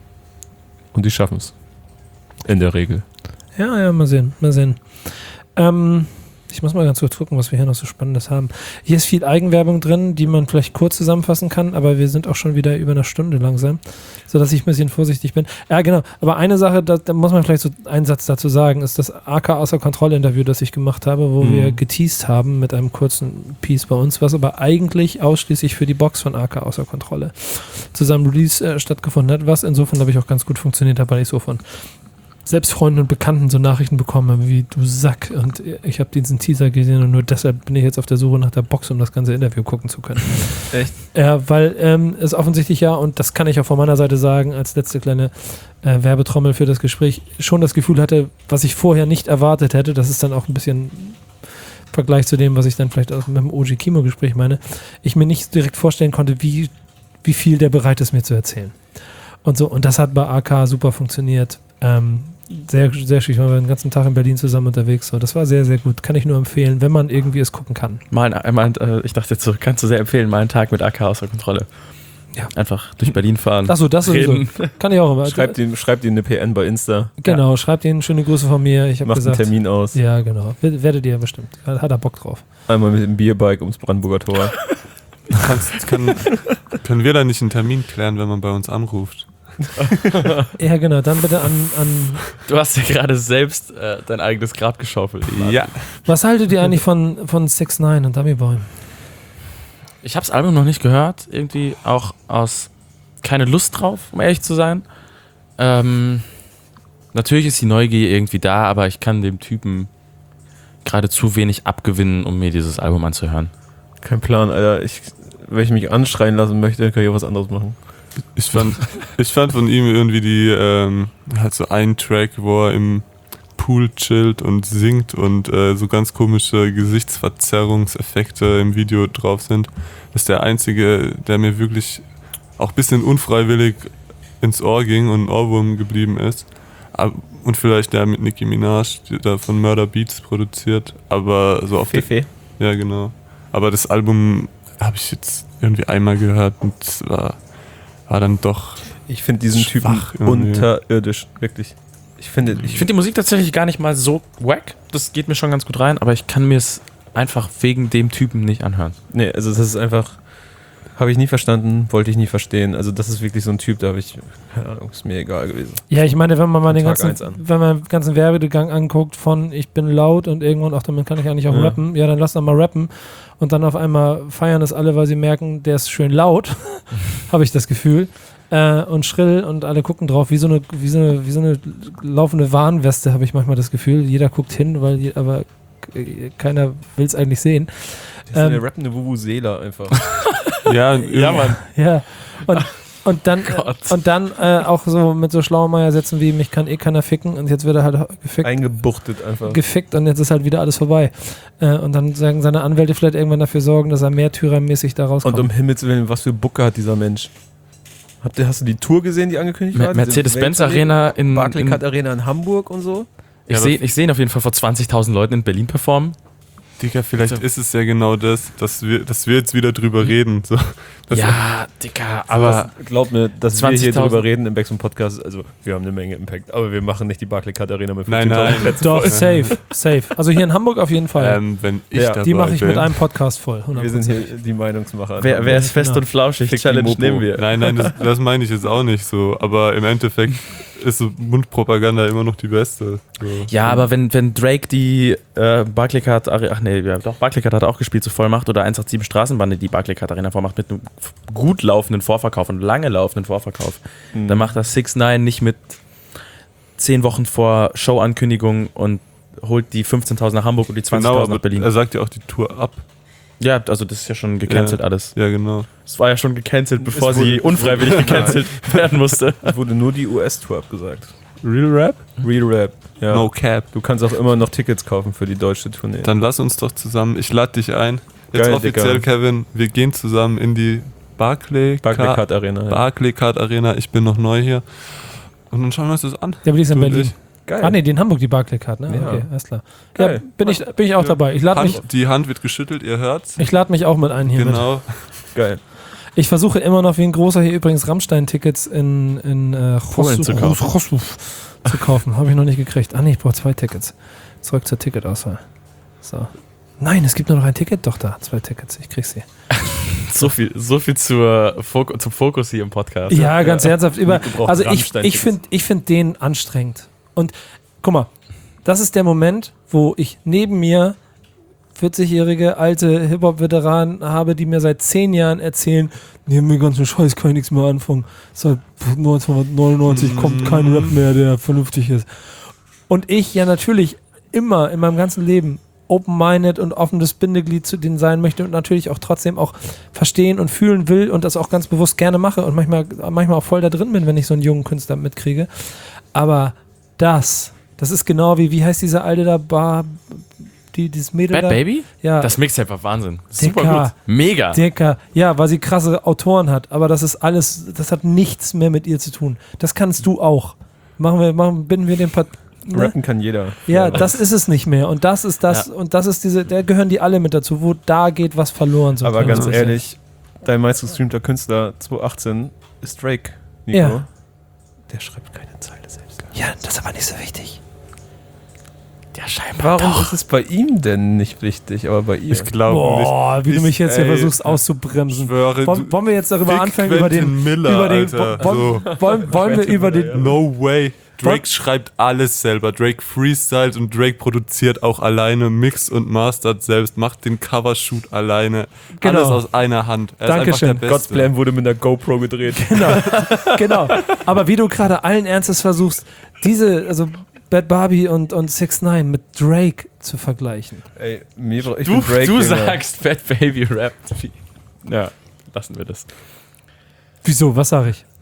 Und die schaffen es. In der Regel. Ja, ja, mal sehen, mal sehen. Ähm, ich muss mal ganz kurz gucken, was wir hier noch so Spannendes haben. Hier ist viel Eigenwerbung drin, die man vielleicht kurz zusammenfassen kann, aber wir sind auch schon wieder über eine Stunde langsam, sodass ich ein bisschen vorsichtig bin. Ja, genau. Aber eine Sache, da, da muss man vielleicht so einen Satz dazu sagen, ist das A K außer Kontrolle-Interview, das ich gemacht habe, wo Mhm. wir geteased haben mit einem kurzen Piece bei uns, was aber eigentlich ausschließlich für die Box von A K außer Kontrolle zusammen Release äh, stattgefunden hat, was insofern, glaube ich, auch ganz gut funktioniert hat, weil ich so von selbst Freunden und Bekannten so Nachrichten bekommen habe, wie du Sack. Und ich habe diesen Teaser gesehen und nur deshalb bin ich jetzt auf der Suche nach der Box, um das ganze Interview gucken zu können. Echt? Ja, weil ähm, es offensichtlich ja, und das kann ich auch von meiner Seite sagen, als letzte kleine äh, Werbetrommel für das Gespräch, schon das Gefühl hatte, was ich vorher nicht erwartet hätte, das ist dann auch ein bisschen im Vergleich zu dem, was ich dann vielleicht auch mit dem O G Kimo-Gespräch meine, ich mir nicht direkt vorstellen konnte, wie, wie viel der bereit ist, mir zu erzählen. Und so, und das hat bei A K super funktioniert. Ähm, sehr, sehr schön. Ich war den ganzen Tag in Berlin zusammen unterwegs. So, das war sehr, sehr gut. Kann ich nur empfehlen, wenn man irgendwie es gucken kann. Mal, ein- mal, ein- äh, ich dachte jetzt so, kannst du sehr empfehlen, mal einen Tag mit A K außer Kontrolle. Ja. Einfach durch Berlin fahren. Achso, das sowieso. Reden. Kann ich auch immer. Schreibt ihm, schreibt ihm eine P N bei Insta. Genau, schreibt ihnen schöne Grüße von mir. Ich habe Macht gesagt. einen Termin aus. Ja, genau. W- Werdet ihr bestimmt. Hat er Bock drauf. Einmal mit dem Bierbike ums Brandenburger Tor. Kannst, kann, können wir da nicht einen Termin klären, wenn man bei uns anruft? Ja, genau. Dann bitte an. an Du hast ja gerade selbst äh, dein eigenes Grab geschaufelt. Ja. was haltet ihr eigentlich von, von six nine und Dummy Boy? Ich habe das Album noch nicht gehört. Irgendwie auch aus keine Lust drauf, um ehrlich zu sein. Ähm, natürlich ist die Neugier irgendwie da, aber ich kann dem Typen gerade zu wenig abgewinnen, um mir dieses Album anzuhören. Kein Plan, Alter. Ich, wenn ich mich anschreien lassen möchte, kann ich auch was anderes machen. Ich fand, ich fand von ihm irgendwie die, ähm, halt so einen Track, wo er im Pool chillt und singt und äh, so ganz komische Gesichtsverzerrungseffekte im Video drauf sind. Das ist der einzige, der mir wirklich auch ein bisschen unfreiwillig ins Ohr ging und ein Ohrwurm geblieben ist. Ab- Und vielleicht der mit Nicki Minaj, die da von Murder Beats produziert. Aber so auf der, Fefe. ja, genau. Aber das Album habe ich jetzt irgendwie einmal gehört und es war, war dann doch. Ich finde diesen Schwach Typen irgendwie. unterirdisch, wirklich. Ich finde, Ich ich finde die Musik tatsächlich gar nicht mal so wack. Das geht mir schon ganz gut rein, aber ich kann mir es einfach wegen dem Typen nicht anhören. nee, also das ist einfach, habe ich nie verstanden, wollte ich nie verstehen. Also das ist wirklich so ein Typ, da habe ich, keine Ahnung, ist mir egal gewesen. Ja, ich meine, wenn man mal den Tag ganzen, eins an. wenn man den ganzen Werbegang anguckt von ich bin laut und irgendwann, ach, damit kann ich eigentlich auch Ja. rappen, ja, dann lass doch mal rappen und dann auf einmal feiern das alle, weil sie merken, der ist schön laut, habe ich das Gefühl, äh, und schrill und alle gucken drauf, wie so eine, wie so eine, wie so eine laufende Warnweste, habe ich manchmal das Gefühl. Jeder guckt hin, weil je, aber äh, keiner will es eigentlich sehen. Das ist eine Ähm, rappende Vuvuzela einfach. Ja, ja, Mann. Ja, und, und dann, Gott. äh, und dann äh, auch so mit so Schlaumeiersätzen wie mich kann eh keiner ficken und jetzt wird er halt gefickt. Eingebuchtet einfach. gefickt und jetzt ist halt wieder alles vorbei. Äh, und dann sagen seine Anwälte vielleicht irgendwann dafür sorgen, dass er märtyrermäßig da rauskommt. Und um Himmels Willen, was für Bucke hat dieser Mensch? Habt ihr, hast du die Tour gesehen, die angekündigt Mer- war? Diese Mercedes-Benz Welttournee? Arena in, Barclaycard in Arena in Hamburg und so. ich Ja, sehe aber- ich seh ihn auf jeden Fall vor zwanzigtausend Leuten in Berlin performen. Digga, vielleicht Also- ist es ja genau das, dass wir, dass wir jetzt wieder drüber reden. So, dass Ja, Dicker, Aber aber glaub mir, dass wir hier zwanzigtausend drüber reden im Backspin Podcast, also wir haben eine Menge Impact, aber wir machen nicht die Barclaycard Arena mit Nein, nein. fünfzehntausend Plätzen Doch, voll. safe, safe. Also hier in Hamburg auf jeden Fall. ähm, wenn ich Ja, dabei die mache ich bin. mit einem Podcast voll. hundert Wir sind Prozent. hier die Meinungsmacher. wer, wer ist fest Genau. und flauschig? Fick die Challenge Mopo. nehmen wir. Nein, nein, das, das meine ich jetzt auch nicht so. Aber im Endeffekt ist so Mundpropaganda immer noch die beste. So. Ja, aber wenn, wenn Drake die äh, Barclaycard Arena, ach nee, ja, doch, Barclaycard hat er auch gespielt, so voll macht, oder eins acht sieben Straßenbande die Barclaycard Arena vormacht mit einem f- gut laufenden Vorverkauf und lange laufenden Vorverkauf, Mhm. dann macht das six nine nicht mit zehn Wochen vor Showankündigung und holt die fünfzehntausend nach Hamburg und die Genau, zwanzigtausend aber nach Berlin. er sagt ja auch die Tour ab. Ja, also das ist ja schon gecancelt Ja. alles. Ja, genau. Es war ja schon gecancelt, bevor Es wurde- sie unfreiwillig gecancelt werden musste. Es wurde nur die U S-Tour abgesagt. Real Rap? Real Rap. Ja. No cap. Du kannst auch immer noch Tickets kaufen für die deutsche Tournee. Dann lass uns doch zusammen, ich lade dich ein. Jetzt Geil, offiziell, Dicker. Kevin, wir gehen zusammen in die Barclay Barclaycard Arena. Ja. Barclaycard Arena. Ich bin noch neu hier. Und dann schauen wir uns das an. Der will ist in Du und Berlin. ich. Geil. Ah nee, die in Hamburg, die Barclaycard, ne? Ja. Okay, alles klar. Geil. Ja, bin ich, bin ich auch dabei. Ich lade mich, Hand, die Hand wird geschüttelt, ihr hört's. ich lade mich auch mit ein hier mit. Genau. Geil. Ich versuche immer noch wie ein großer hier übrigens Rammstein-Tickets in, in äh, Polen Chos- zu kaufen. Chos- Chos- zu kaufen. Habe ich noch nicht gekriegt. Ah nee, ich brauche zwei Tickets. Zurück zur Ticketauswahl. So. Nein, es gibt nur noch ein Ticket. Doch da, zwei Tickets. Ich krieg sie. So viel, so viel zur Fok- zum Fokus hier im Podcast. Ja, ganz ernsthaft. Über, Nico braucht also ich, Rammstein-Tickets. ich finde ich find den anstrengend. Und guck mal, das ist der Moment, wo ich neben mir vierzigjährige alte Hip-Hop-Veteranen habe, die mir seit zehn Jahren erzählen, nee, mit dem ganzen Scheiß kann ich nichts mehr anfangen. Seit neunzehnhundertneunundneunzig kommt kein Rap mehr, der vernünftig ist. Und ich ja natürlich immer in meinem ganzen Leben open-minded und offenes Bindeglied zu denen sein möchte und natürlich auch trotzdem auch verstehen und fühlen will und das auch ganz bewusst gerne mache und manchmal, manchmal auch voll da drin bin, wenn ich so einen jungen Künstler mitkriege. Aber das, das ist genau wie, wie heißt diese alte da, Bar, die, dieses Mädel Bad da? Baby? Ja, Das Mixtape war Wahnsinn. Super Dicker. gut. Mega. Dicker, ja, weil sie krasse Autoren hat, aber das ist alles, das hat nichts mehr mit ihr zu tun. Das kannst du auch. Machen wir, machen, binden wir den Part, ne? Rappen kann jeder. Ja, das ist es nicht mehr. Und das ist das, Ja. und das ist diese, da gehören die alle mit dazu, wo da geht was verloren. So Aber kann ganz man das ehrlich, dein meistgestreamter Künstler zwanzig achtzehn ist Drake, Nico. Ja. Der schreibt keine Zeile selbst. Ja, das ist aber nicht so wichtig. Ja, scheinbar Warum doch. ist es bei ihm denn nicht wichtig, aber bei ihr? Ich glaube Boah, wie ich, du mich jetzt hier ey, versuchst Ich auszubremsen. schwöre, Wollen, du, wollen wir jetzt darüber Fick anfangen, über den... Quentin Miller, über den Alter. wollen, So. wollen, wollen wir über den... No way. Drake Wollen- schreibt alles selber. Drake freestylt und Drake produziert auch alleine, mixt und mastert selbst, macht den Covershoot alleine. Genau. Alles aus einer Hand. Er Dankeschön. ist einfach der God's Beste. Plan wurde mit einer GoPro gedreht. Genau, genau. Aber wie du gerade allen Ernstes versuchst, diese, also Bad Barbie und, und six nine mit Drake zu vergleichen. Ey, mir, ich Du, bin Drake, du Digga. sagst, Bad Baby rappt. Ja, lassen wir das. Wieso? Was sage ich?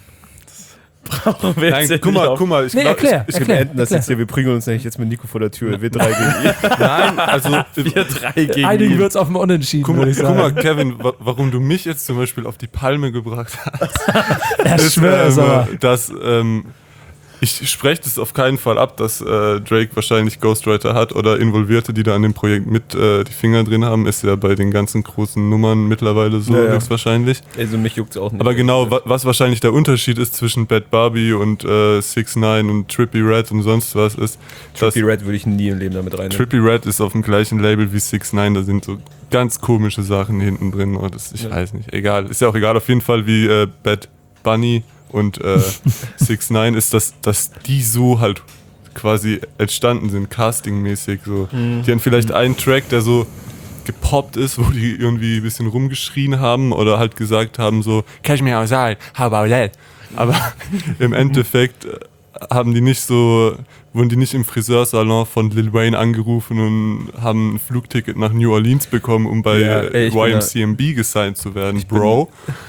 Brauchen wir Nein, jetzt guck mal, nicht guck mal. Ich Nee, glaub, erklär, Ich wir erklär. beenden das erklär. jetzt hier. Wir prügeln uns nicht jetzt mit Nico vor der Tür. Wir drei gegen ihn. ich, nein, also wir drei gegen Einigen ihn. wird es auf dem Unentschieden, guck, würde mal, ich guck sagen. mal, Kevin, wa warum du mich jetzt zum Beispiel auf die Palme gebracht hast, Er ist, schwört es ähm, aber. dass ähm, ich spreche das auf keinen Fall ab, dass äh, Drake wahrscheinlich Ghostwriter hat oder Involvierte, die da an dem Projekt mit äh, die Finger drin haben. Ist ja bei den ganzen großen Nummern mittlerweile so Ja, ja. höchstwahrscheinlich. Also mich juckt es auch nicht. Aber genau, wa was wahrscheinlich der Unterschied ist zwischen Bad Barbie und äh, six nine und Trippie Red und sonst was ist, dass Trippie Red würde ich nie im Leben damit reinnehmen. Trippie Red ist auf dem gleichen Label wie six nine, da sind so ganz komische Sachen hinten drin. Oder das, ich Ja. weiß nicht, egal. Ist ja auch egal, auf jeden Fall wie äh, Bad Bunny und äh, six nine ist, dass, dass die so halt quasi entstanden sind, castingmäßig. So. Mhm. Die haben vielleicht einen Track, der so gepoppt ist, wo die irgendwie ein bisschen rumgeschrien haben oder halt gesagt haben so, catch me outside, how about that? Aber im Endeffekt äh, haben die nicht so, wurden die nicht im Friseursalon von Lil Wayne angerufen und haben ein Flugticket nach New Orleans bekommen, um bei Ja, ey, ich bin Y M C M B gesigned zu werden, Bro.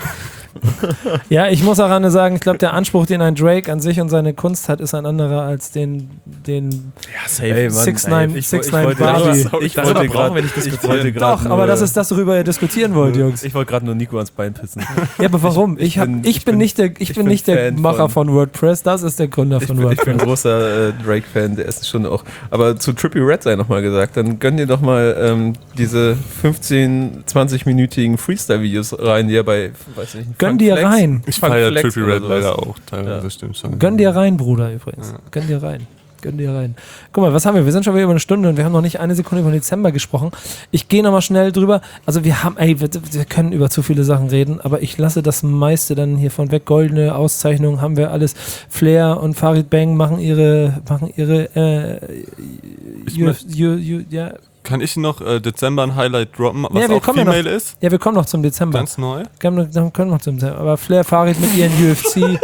Ja, ich muss auch an sagen, ich glaube, der Anspruch, den ein Drake an sich und seine Kunst hat, ist ein anderer als den, den Ja, safe. Ey, Mann, six ey, nine ich- six ich nine wollte- Barbie. Sorry, Ich darüber wollte brauchen gerade wir nicht ich diskutieren. wollte grad Doch, aber nur- das ist das, worüber ihr diskutieren wollt, Jungs. Ich wollte gerade nur Nico ans Bein pissen. Ja, aber warum? Ich, ich hab, bin- ich, ich bin bin- nicht der, ich ich bin bin nicht der Fan Macher von- von WordPress, das ist der Gründer Ich von bin, ich bin ein WordPress. großer äh, Drake-Fan, der ist schon auch. Aber zu Trippie Red sei nochmal gesagt, dann gönn dir doch mal ähm, diese fünfzehn-, zwanzig-minütigen Freestyle-Videos rein, die er bei, weiß nicht, Gönn Funk dir Flex- rein. Ich Funk feiere Flex Trippie oder Red sowas. leider auch teilweise, Ja. stimmt schon. Gönn dir rein, Bruder, übrigens. Ja. Gönn dir rein. Gönn dir rein. Guck mal, was haben wir? Wir sind schon wieder über eine Stunde und wir haben noch nicht eine Sekunde über den Dezember gesprochen. Ich gehe nochmal schnell drüber. Also wir haben, ey, wir, wir können über zu viele Sachen reden, aber ich lasse das meiste dann hier von weg. Goldene Auszeichnungen haben wir alles. Flair und Farid Bang machen ihre, machen ihre, äh, Ich Ju- möcht- Ju- Ju- ja. Kann ich noch äh, Dezember ein Highlight droppen, was Ja, wir auch kommen ja noch. Female ist? ja, wir kommen noch zum Dezember. Ganz neu? Können wir können wir noch zum Dezember. Aber Flair, Farid mit ihren U F C.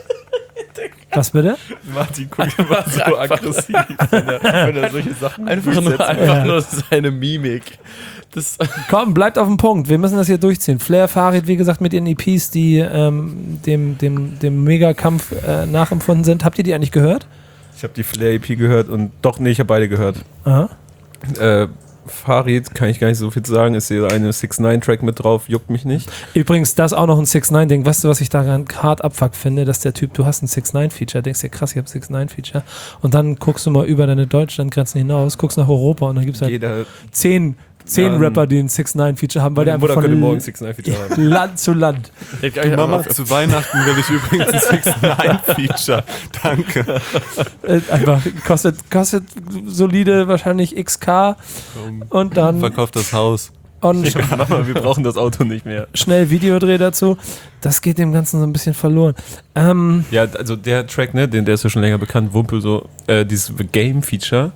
Was bitte? Martin guckt immer so aggressiv, wenn er, wenn er solche Sachen Einfach, nur, durchsetzt. einfach Ja. nur seine Mimik. Das, Komm, bleibt auf dem Punkt. Wir müssen das hier durchziehen. Flair, Farid, wie gesagt, mit ihren E Ps, die ähm, dem, dem, dem Megakampf äh, nachempfunden sind. Habt ihr die eigentlich gehört? Ich habe die Flair-E P gehört und doch, nee, ich habe beide gehört. Aha. Äh, Farid kann ich gar nicht so viel zu sagen, ist hier eine six nine Track mit drauf, juckt mich nicht. Übrigens, das auch noch ein six nine Ding. Weißt du, was ich daran hart abfuck finde, dass der Typ, du hast ein six nine Feature, denkst dir, krass, ich habe six nine Feature. Und dann guckst du mal über deine Deutschlandgrenzen hinaus, guckst nach Europa und dann gibt es halt Jeder zehn, zehn Ja, Rapper, die ein six nine Feature haben, weil der meine einfach Mutter könnte morgen von six nine Feature haben. Land zu Land. Mama, zu Weihnachten will ich übrigens ein six nine Feature. Danke. Äh, einfach kostet, kostet solide wahrscheinlich X K und dann Verkauft das Haus. und Mama, wir brauchen das Auto nicht mehr. schnell Videodreh dazu. Das geht dem Ganzen so ein bisschen verloren. Ähm, Ja, also der Track, ne, den, der ist ja schon länger bekannt, Wumpel, so, äh, dieses The Game Feature.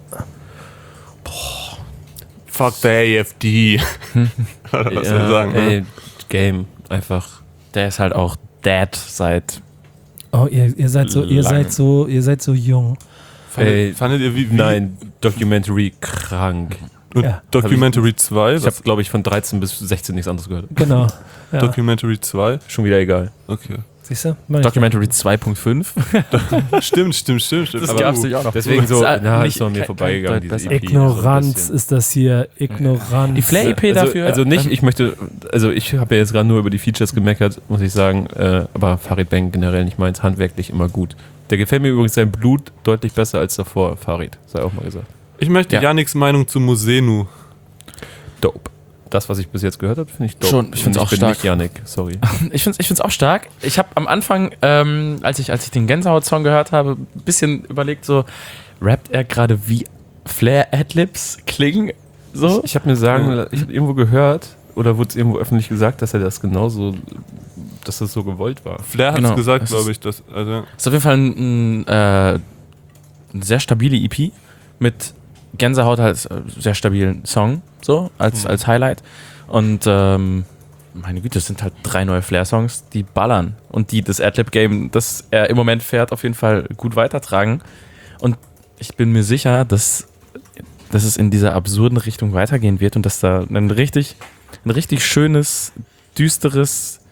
Fuck the A F D. Oder was soll ich sagen? ne? Ey, Game, einfach. der ist halt auch dead seit. oh, ihr, ihr seid so, ihr Lange. seid so, ihr seid so jung. Fandet, Ey, fandet ihr wie, wie Nein, Documentary krank. Und Ja. Documentary zwei? Ich habe, glaube ich, von dreizehn bis sechzehn nichts anderes gehört. Genau. Ja. Documentary zwei? Schon wieder egal. Okay. Siehst du? Meine ich. Documentary zwei Punkt fünf. Stimmt, stimmt, stimmt, stimmt. Das Aber- gab's ja auch noch. Deswegen so, Das ist, äh, na, nicht- ist an mir kein- vorbeigegangen, kein diese Deut E P. Ignoranz so ein bisschen. ist das hier. Ignoranz. Die Flair-E P also, dafür. Also nicht, ähm, ich möchte, also ich habe ja jetzt gerade nur über die Features gemeckert, muss ich sagen, äh, aber Farid Bang generell nicht meins, handwerklich immer gut. Der gefällt mir übrigens sein Blut deutlich besser als davor, Farid, sei auch mal gesagt. Ich möchte Ja. Yannicks Meinung zu Mosenu. Dope. das, was ich bis jetzt gehört habe, finde ich dope. Schon, ich find's Und auch bin stark. nicht Yannick, sorry. Ich finde es ich find's auch stark. Ich habe am Anfang, ähm, als, ich, als ich den Gänsehaut-Song gehört habe, ein bisschen überlegt, so, rappt er gerade wie Flair-Adlibs klingen? So? Ich habe mir sagen, ich habe irgendwo gehört, oder wurde es irgendwo öffentlich gesagt, dass er das genauso, dass das so gewollt war. Flair hat es Genau. gesagt, Es glaube ist- ich. Das, also, Ist auf jeden Fall ein, ein, äh, eine sehr stabile E P mit Gänsehaut als äh, sehr stabilen Song, so, als, als Highlight. Und ähm, meine Güte, es sind halt drei neue Flair-Songs, die ballern und die das Adlib-Game, das er im Moment fährt, auf jeden Fall gut weitertragen. Und ich bin mir sicher, dass, dass es in dieser absurden Richtung weitergehen wird und dass da ein richtig, ein richtig schönes, düsteres,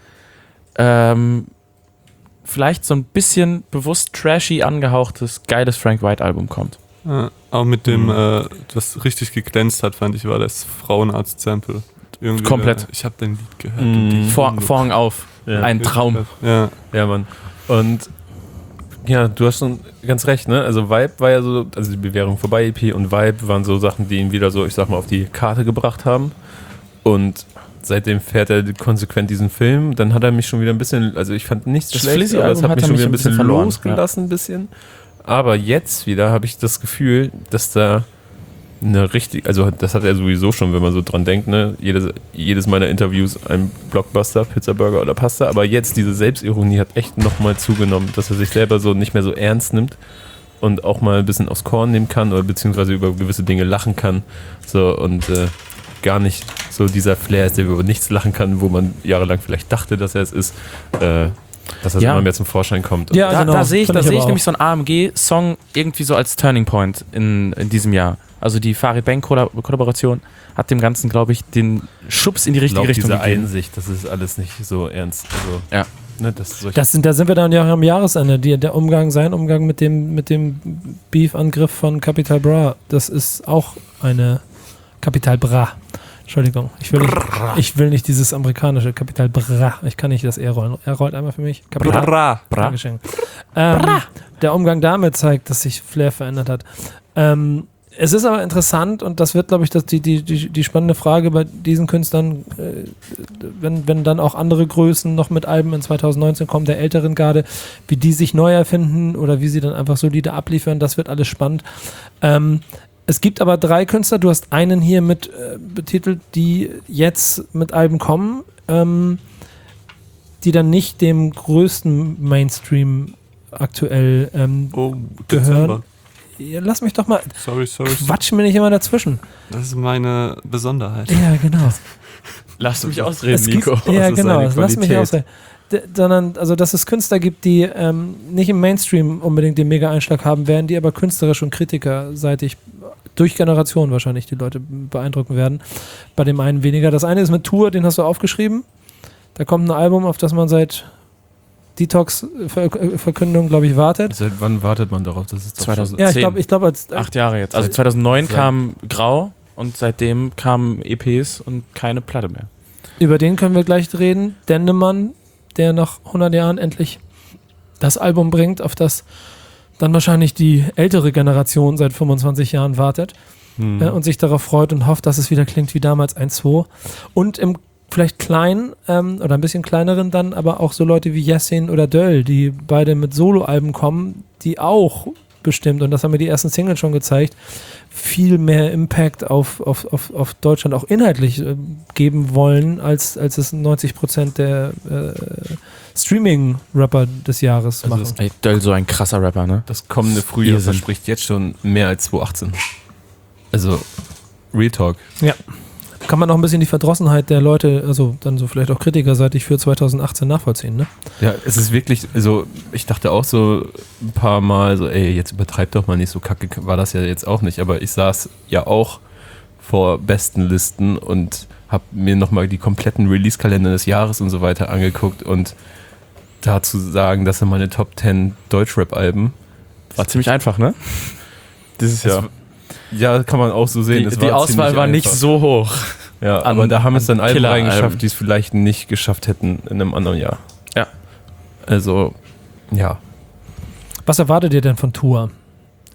ähm, vielleicht so ein bisschen bewusst trashy angehauchtes, geiles Frank White-Album kommt. ja, auch mit dem, äh, was richtig geglänzt hat, fand ich, war das Frauenarzt-Sample. Irgendwie, Komplett. Äh, ich habe dein Lied gehört. Mhm. und die Vor, Hunde- Vorhang auf. Ja. Ein Traum. Ja, Ja, Mann. Und ja, du hast schon ganz recht, ne? Also Vibe war ja so, also die Bewährung vorbei E P und Vibe waren so Sachen, die ihn wieder so, ich sag mal, auf die Karte gebracht haben. Und seitdem fährt er konsequent diesen Film. Dann hat er mich schon wieder ein bisschen, also ich fand nichts Das schlecht, aber es Flizzy-Album hat hat mich er schon mich wieder ein ein bisschen bisschen verloren, losgelassen, ein bisschen. Aber jetzt wieder habe ich das Gefühl, dass da eine richtig, also das hat er sowieso schon, wenn man so dran denkt, ne? Jedes, jedes meiner Interviews ein Blockbuster, Pizza, Burger oder Pasta, aber jetzt diese Selbstironie hat echt nochmal zugenommen, dass er sich selber so nicht mehr so ernst nimmt und auch mal ein bisschen aufs Korn nehmen kann oder beziehungsweise über gewisse Dinge lachen kann, so und äh, gar nicht so dieser Flair ist, der über nichts lachen kann, wo man jahrelang vielleicht dachte, dass er es ist, äh, dass er Ja. immer mehr zum Vorschein kommt. Ja, Da, genau. da sehe ich, Find da ich sehe ich aber nämlich so einen A M G-Song irgendwie so als Turning Point in, in diesem Jahr. Also die Farid Bang-Kollaboration hat dem Ganzen, glaube ich, den Schubs in die Ich richtige glaube, Richtung diese gegeben. Einsicht, das ist alles nicht so ernst. Also, Ja. ne, das solche Das sind, da sind wir dann ja am Jahresende. Die, der Umgang, sein Umgang mit dem, mit dem Beef-Angriff von Capital Bra, das ist auch eine Capital Bra. Entschuldigung, ich will, nicht, ich will nicht dieses amerikanische Capital Bra. Ich kann nicht das R rollen. Er rollt einmal für mich. Capital Bra. Bra. Dankeschön. Ähm, der Umgang damit zeigt, dass sich Flair verändert hat. Ähm, es ist aber interessant und das wird, glaube ich, das die, die, die, die spannende Frage bei diesen Künstlern, äh, wenn, wenn dann auch andere Größen noch mit Alben in zwanzig neunzehn kommen, der älteren Garde, wie die sich neu erfinden oder wie sie dann einfach solide abliefern, das wird alles spannend. Ähm, es gibt aber drei Künstler, du hast einen hier mit äh, betitelt, die jetzt mit Alben kommen, ähm, die dann nicht dem größten Mainstream aktuell ähm, Oh, gehören. Dezember. Ja, lass mich doch mal, Sorry, sorry. quatsch mir nicht immer dazwischen. Das ist meine Besonderheit. Ja, genau. Lass mich ausreden, Es gibt, Nico. ja, Das ist genau, seine lass mich Qualität. ausreden. D sondern, also, dass es Künstler gibt, die ähm, nicht im Mainstream unbedingt den Mega-Einschlag haben werden, die aber künstlerisch und kritikerseitig durch Generationen wahrscheinlich die Leute beeindrucken werden. Bei dem einen weniger. Das eine ist mit Tour, den hast du aufgeschrieben. Da kommt ein Album, auf das man seit Detox-Verkündung, glaube ich, wartet. Seit wann wartet man darauf? Das ist doch zweitausend. schon- Ja, ich Zehn. glaube, ich glaube, als Acht Jahre jetzt. Also zweitausendneun Seit- kam Grau und seitdem kamen E Ps und keine Platte mehr. über den können wir gleich reden. Dendemann, der nach hundert Jahren endlich das Album bringt, auf das dann wahrscheinlich die ältere Generation seit fünfundzwanzig Jahren wartet Hm. äh, und sich darauf freut und hofft, dass es wieder klingt wie damals eins zwei. Und im vielleicht kleinen ähm, oder ein bisschen kleineren dann aber auch so Leute wie Yassin oder Döll, die beide mit Soloalben kommen, die auch bestimmt, und das haben mir die ersten Singles schon gezeigt, viel mehr Impact auf, auf, auf, auf Deutschland auch inhaltlich äh, geben wollen, als, als es neunzig Prozent der äh, Streaming-Rapper des Jahres Also machen. es- Ey, Döll, so ein krasser Rapper, ne? Das kommende Frühjahr Wir sind- verspricht jetzt schon mehr als zwanzig achtzehn. Also, Real Talk. Ja. Kann man auch ein bisschen die Verdrossenheit der Leute, also dann so vielleicht auch kritikerseitig für zwanzig achtzehn nachvollziehen, ne? Ja, es ist wirklich, also ich dachte auch so ein paar Mal so, ey, jetzt übertreib doch mal nicht, so kacke war das ja jetzt auch nicht, aber ich saß ja auch vor besten Listen und habe mir nochmal die kompletten Release-Kalender des Jahres und so weiter angeguckt und dazu sagen, das sind meine Top zehn Deutschrap-Alben. War ziemlich einfach, ne? Dieses Es- Jahr. Ja, kann man auch so sehen. Die, es die war Auswahl ziemlich war nicht einfach. so hoch. Ja, an- aber da haben es dann an Alben Killer-Alben. reingeschafft, die es vielleicht nicht geschafft hätten in einem anderen Jahr. Ja. Also, ja. Was erwartet ihr denn von Tour?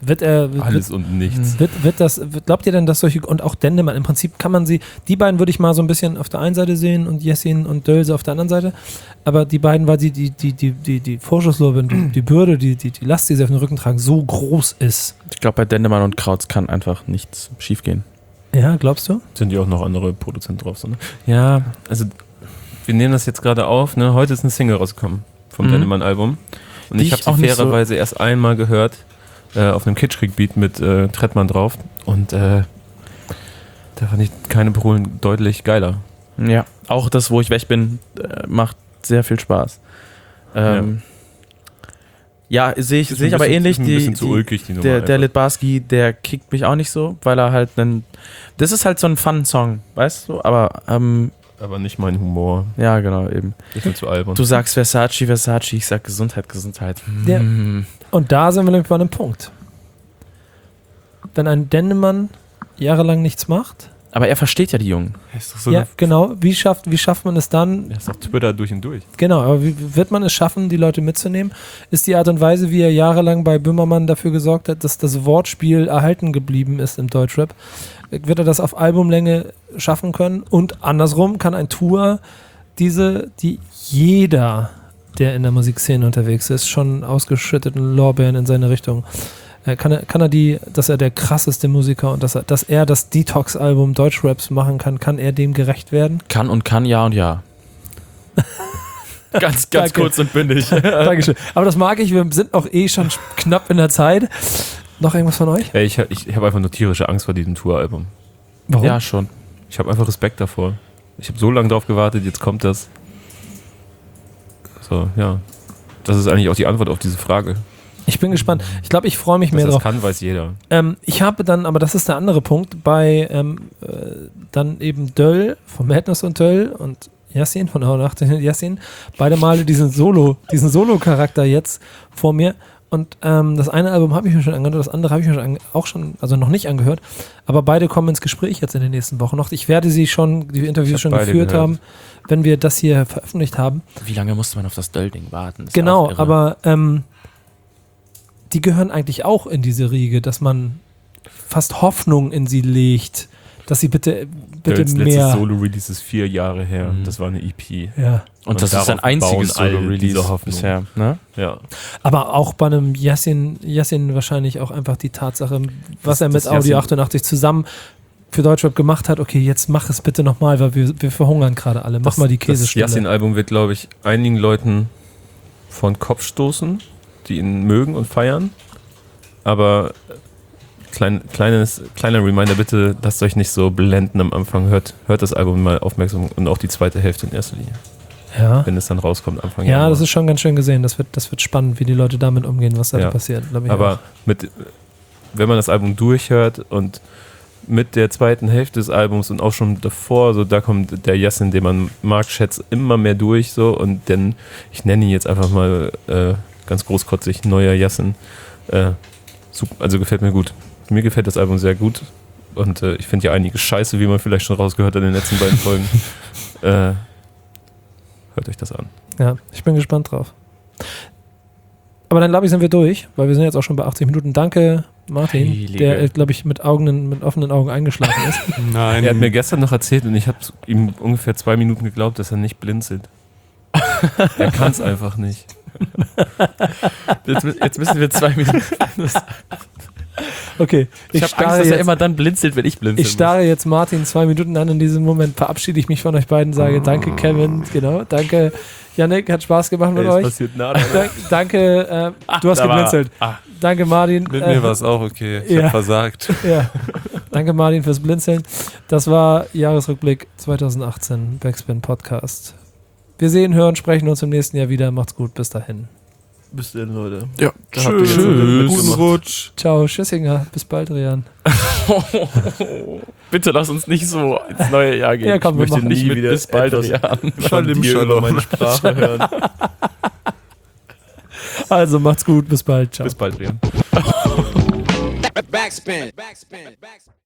Wird er, wird, Alles und nichts. Wird, wird das, wird, glaubt ihr denn, dass solche, und auch Dendemann, im Prinzip kann man sie, die beiden würde ich mal so ein bisschen auf der einen Seite sehen und Jessin und Dölse auf der anderen Seite, aber die beiden, weil die, die, die, die, die, die Vorschusslorbeeren, die, die Bürde, die, die, die Last, die sie auf den Rücken tragen, so groß ist. Ich glaube, bei Dendemann und Krautz kann einfach nichts schiefgehen. Ja, glaubst du? Sind ja auch noch andere Produzenten drauf. So, ne? Ja, also wir nehmen das jetzt gerade auf. Ne? Heute ist eine Single rausgekommen vom Mhm. Dendemann-Album. Und Die ich ich habe auch sie nicht so- fairerweise erst einmal gehört äh, auf einem Kitschkrieg-Beat mit äh, Trettmann drauf. Und äh, da fand ich keine Parolen deutlich geiler. Ja, auch das, wo ich weg bin, äh, macht sehr viel Spaß. Ähm, ja, sehe ich, Ist sehe ich ein aber bisschen- ähnlich. ist ein Die, bisschen zu die, ulkig, die Nummer der, der einfach. Litbarski, der kickt mich auch nicht so, weil er halt einen. Das ist halt so ein Fun-Song, weißt du? Aber, ähm, Aber nicht mein Humor. ja, genau, eben. Ich bin zu albern. Du sagst Versace, Versace, ich sag Gesundheit, Gesundheit. Ja. Hm. Und da sind wir nämlich bei einem Punkt. Wenn ein Dendemann jahrelang nichts macht, Aber er versteht ja die Jungen. Ist doch so ja, eine- genau, wie schafft, wie schafft man es dann, Er ist auf Twitter durch und durch. genau, aber wie wird man es schaffen, die Leute mitzunehmen? Ist die Art und Weise, wie er jahrelang bei Böhmermann dafür gesorgt hat, dass das Wortspiel erhalten geblieben ist im Deutschrap, wird er das auf Albumlänge schaffen können? Und andersrum kann ein Tour diese, die jeder, der in der Musikszene unterwegs ist, schon ausgeschütteten Lorbeeren in seine Richtung, äh, kann er, kann er die, dass er der krasseste Musiker und dass er, dass er das Detox-Album Deutschraps machen kann, kann er dem gerecht werden? Kann und kann, ja und ja. ganz, ganz Danke. kurz und bündig. Dankeschön. Aber das mag ich, wir sind auch eh schon knapp in der Zeit. Noch irgendwas von euch? Ey, ich ich, ich habe einfach nur tierische Angst vor diesem Touralbum. Warum? Ja, schon. Ich habe einfach Respekt davor. Ich habe so lange drauf gewartet, jetzt kommt das. So, ja. Das ist eigentlich auch die Antwort auf diese Frage. Ich bin gespannt. Ich glaube, ich freue mich Dass mehr das drauf. kann, weiß jeder. Ähm, ich habe dann, aber das ist der andere Punkt, bei ähm, äh, dann eben Döll von Madness und Döll und Yassin von Auenacht Yassin, beide Male diesen Solo, diesen Solo-Charakter jetzt vor mir. Und ähm, das eine Album habe ich mir schon angehört, das andere habe ich mir schon ange- auch schon, also noch nicht angehört. Aber beide kommen ins Gespräch jetzt in den nächsten Wochen noch. Ich werde sie schon, die Interviews hab schon beide geführt gehört. haben, wenn wir das hier veröffentlicht haben. Wie lange musste man auf das Döll-Ding warten? Das ist ja Genau, auch irre. aber ähm, die gehören eigentlich auch in diese Riege, dass man fast Hoffnung in sie legt, dass sie bitte, bitte Dölls letztes mehr. Solo-Release ist vier Jahre her. Mhm. Das war eine E P. Ja. Und, Und das ist sein darauf bauen einziges all Solo-Release diese Hoffnung. bisher. Ne? Ja. Aber auch bei einem Yassin, Yassin wahrscheinlich auch einfach die Tatsache, was Das- er mit das Audio Yassin- achtundachtzig zusammen für Deutschrap gemacht hat. Okay, jetzt mach es bitte nochmal, weil wir, wir verhungern gerade alle. Mach Das, mal die das Käsestunde. Yassin-Album wird, glaube ich, einigen Leuten von Kopf stoßen, die ihn mögen und feiern. Aber klein, kleines, kleiner Reminder, bitte lasst euch nicht so blenden am Anfang. Hört, hört das Album mal aufmerksam und auch die zweite Hälfte in erster Linie, Ja. wenn es dann rauskommt Anfang Ja, Januar. das ist schon ganz schön gesehen. Das wird, das wird spannend, wie die Leute damit umgehen, was da Ja. passiert. glaub ich Aber auch. mit, wenn man das Album durchhört und mit der zweiten Hälfte des Albums und auch schon davor, so da kommt der Yassin, den man mag, schätzt immer mehr durch so und denn ich nenne ihn jetzt einfach mal äh, ganz großkotzig neuer Yassin. Äh, super, also gefällt mir gut. Mir gefällt das Album sehr gut und äh, ich finde ja einige Scheiße, wie man vielleicht schon rausgehört hat in den letzten beiden Folgen. äh, hört euch das an. Ja, ich bin gespannt drauf. Aber dann glaube ich, sind wir durch, weil wir sind jetzt auch schon bei achtzig Minuten. Danke, Martin, Heilige. der, glaube ich, mit, Augen, mit offenen Augen eingeschlafen ist. Nein. Er hat mir gestern noch erzählt und ich habe ihm ungefähr zwei Minuten geglaubt, dass er nicht blinzelt. Er kann es einfach nicht. Jetzt, mü- jetzt müssen wir zwei Minuten. Okay, Ich, ich, habe Angst, starre dass er jetzt, immer dann blinzelt, wenn ich blinzel. ich starre jetzt Martin zwei Minuten an. In diesem Moment verabschiede ich mich von euch beiden, sage danke, Kevin, genau, danke, Yannick, hat Spaß gemacht mit Ey, es euch. passiert nada. Dank, danke, äh, du hast da war- geblinzelt. ah. Danke, Martin. Mit äh, mir war es auch okay. Ich ja. hab versagt. Ja. Danke, Martin, fürs Blinzeln. Das war Jahresrückblick zweitausendachtzehn, Backspin Podcast. Wir sehen, hören, sprechen uns im nächsten Jahr wieder. Macht's gut, bis dahin. Bis dann, Leute. Ja, Da habt ihr jetzt einen guten Rutsch. Ciao, Tschüssinger, bis bald, Rian. Bitte lass uns nicht so ins neue Jahr gehen. Ja, komm, wir ich möchte machen nicht nie mit wieder bis bald etwas- Jan. Schalim Dir über Shalom. meine Sprache hören. Also, macht's gut, bis bald, ciao. Bis bald, Rian. Backspin. Backspin. Backspin.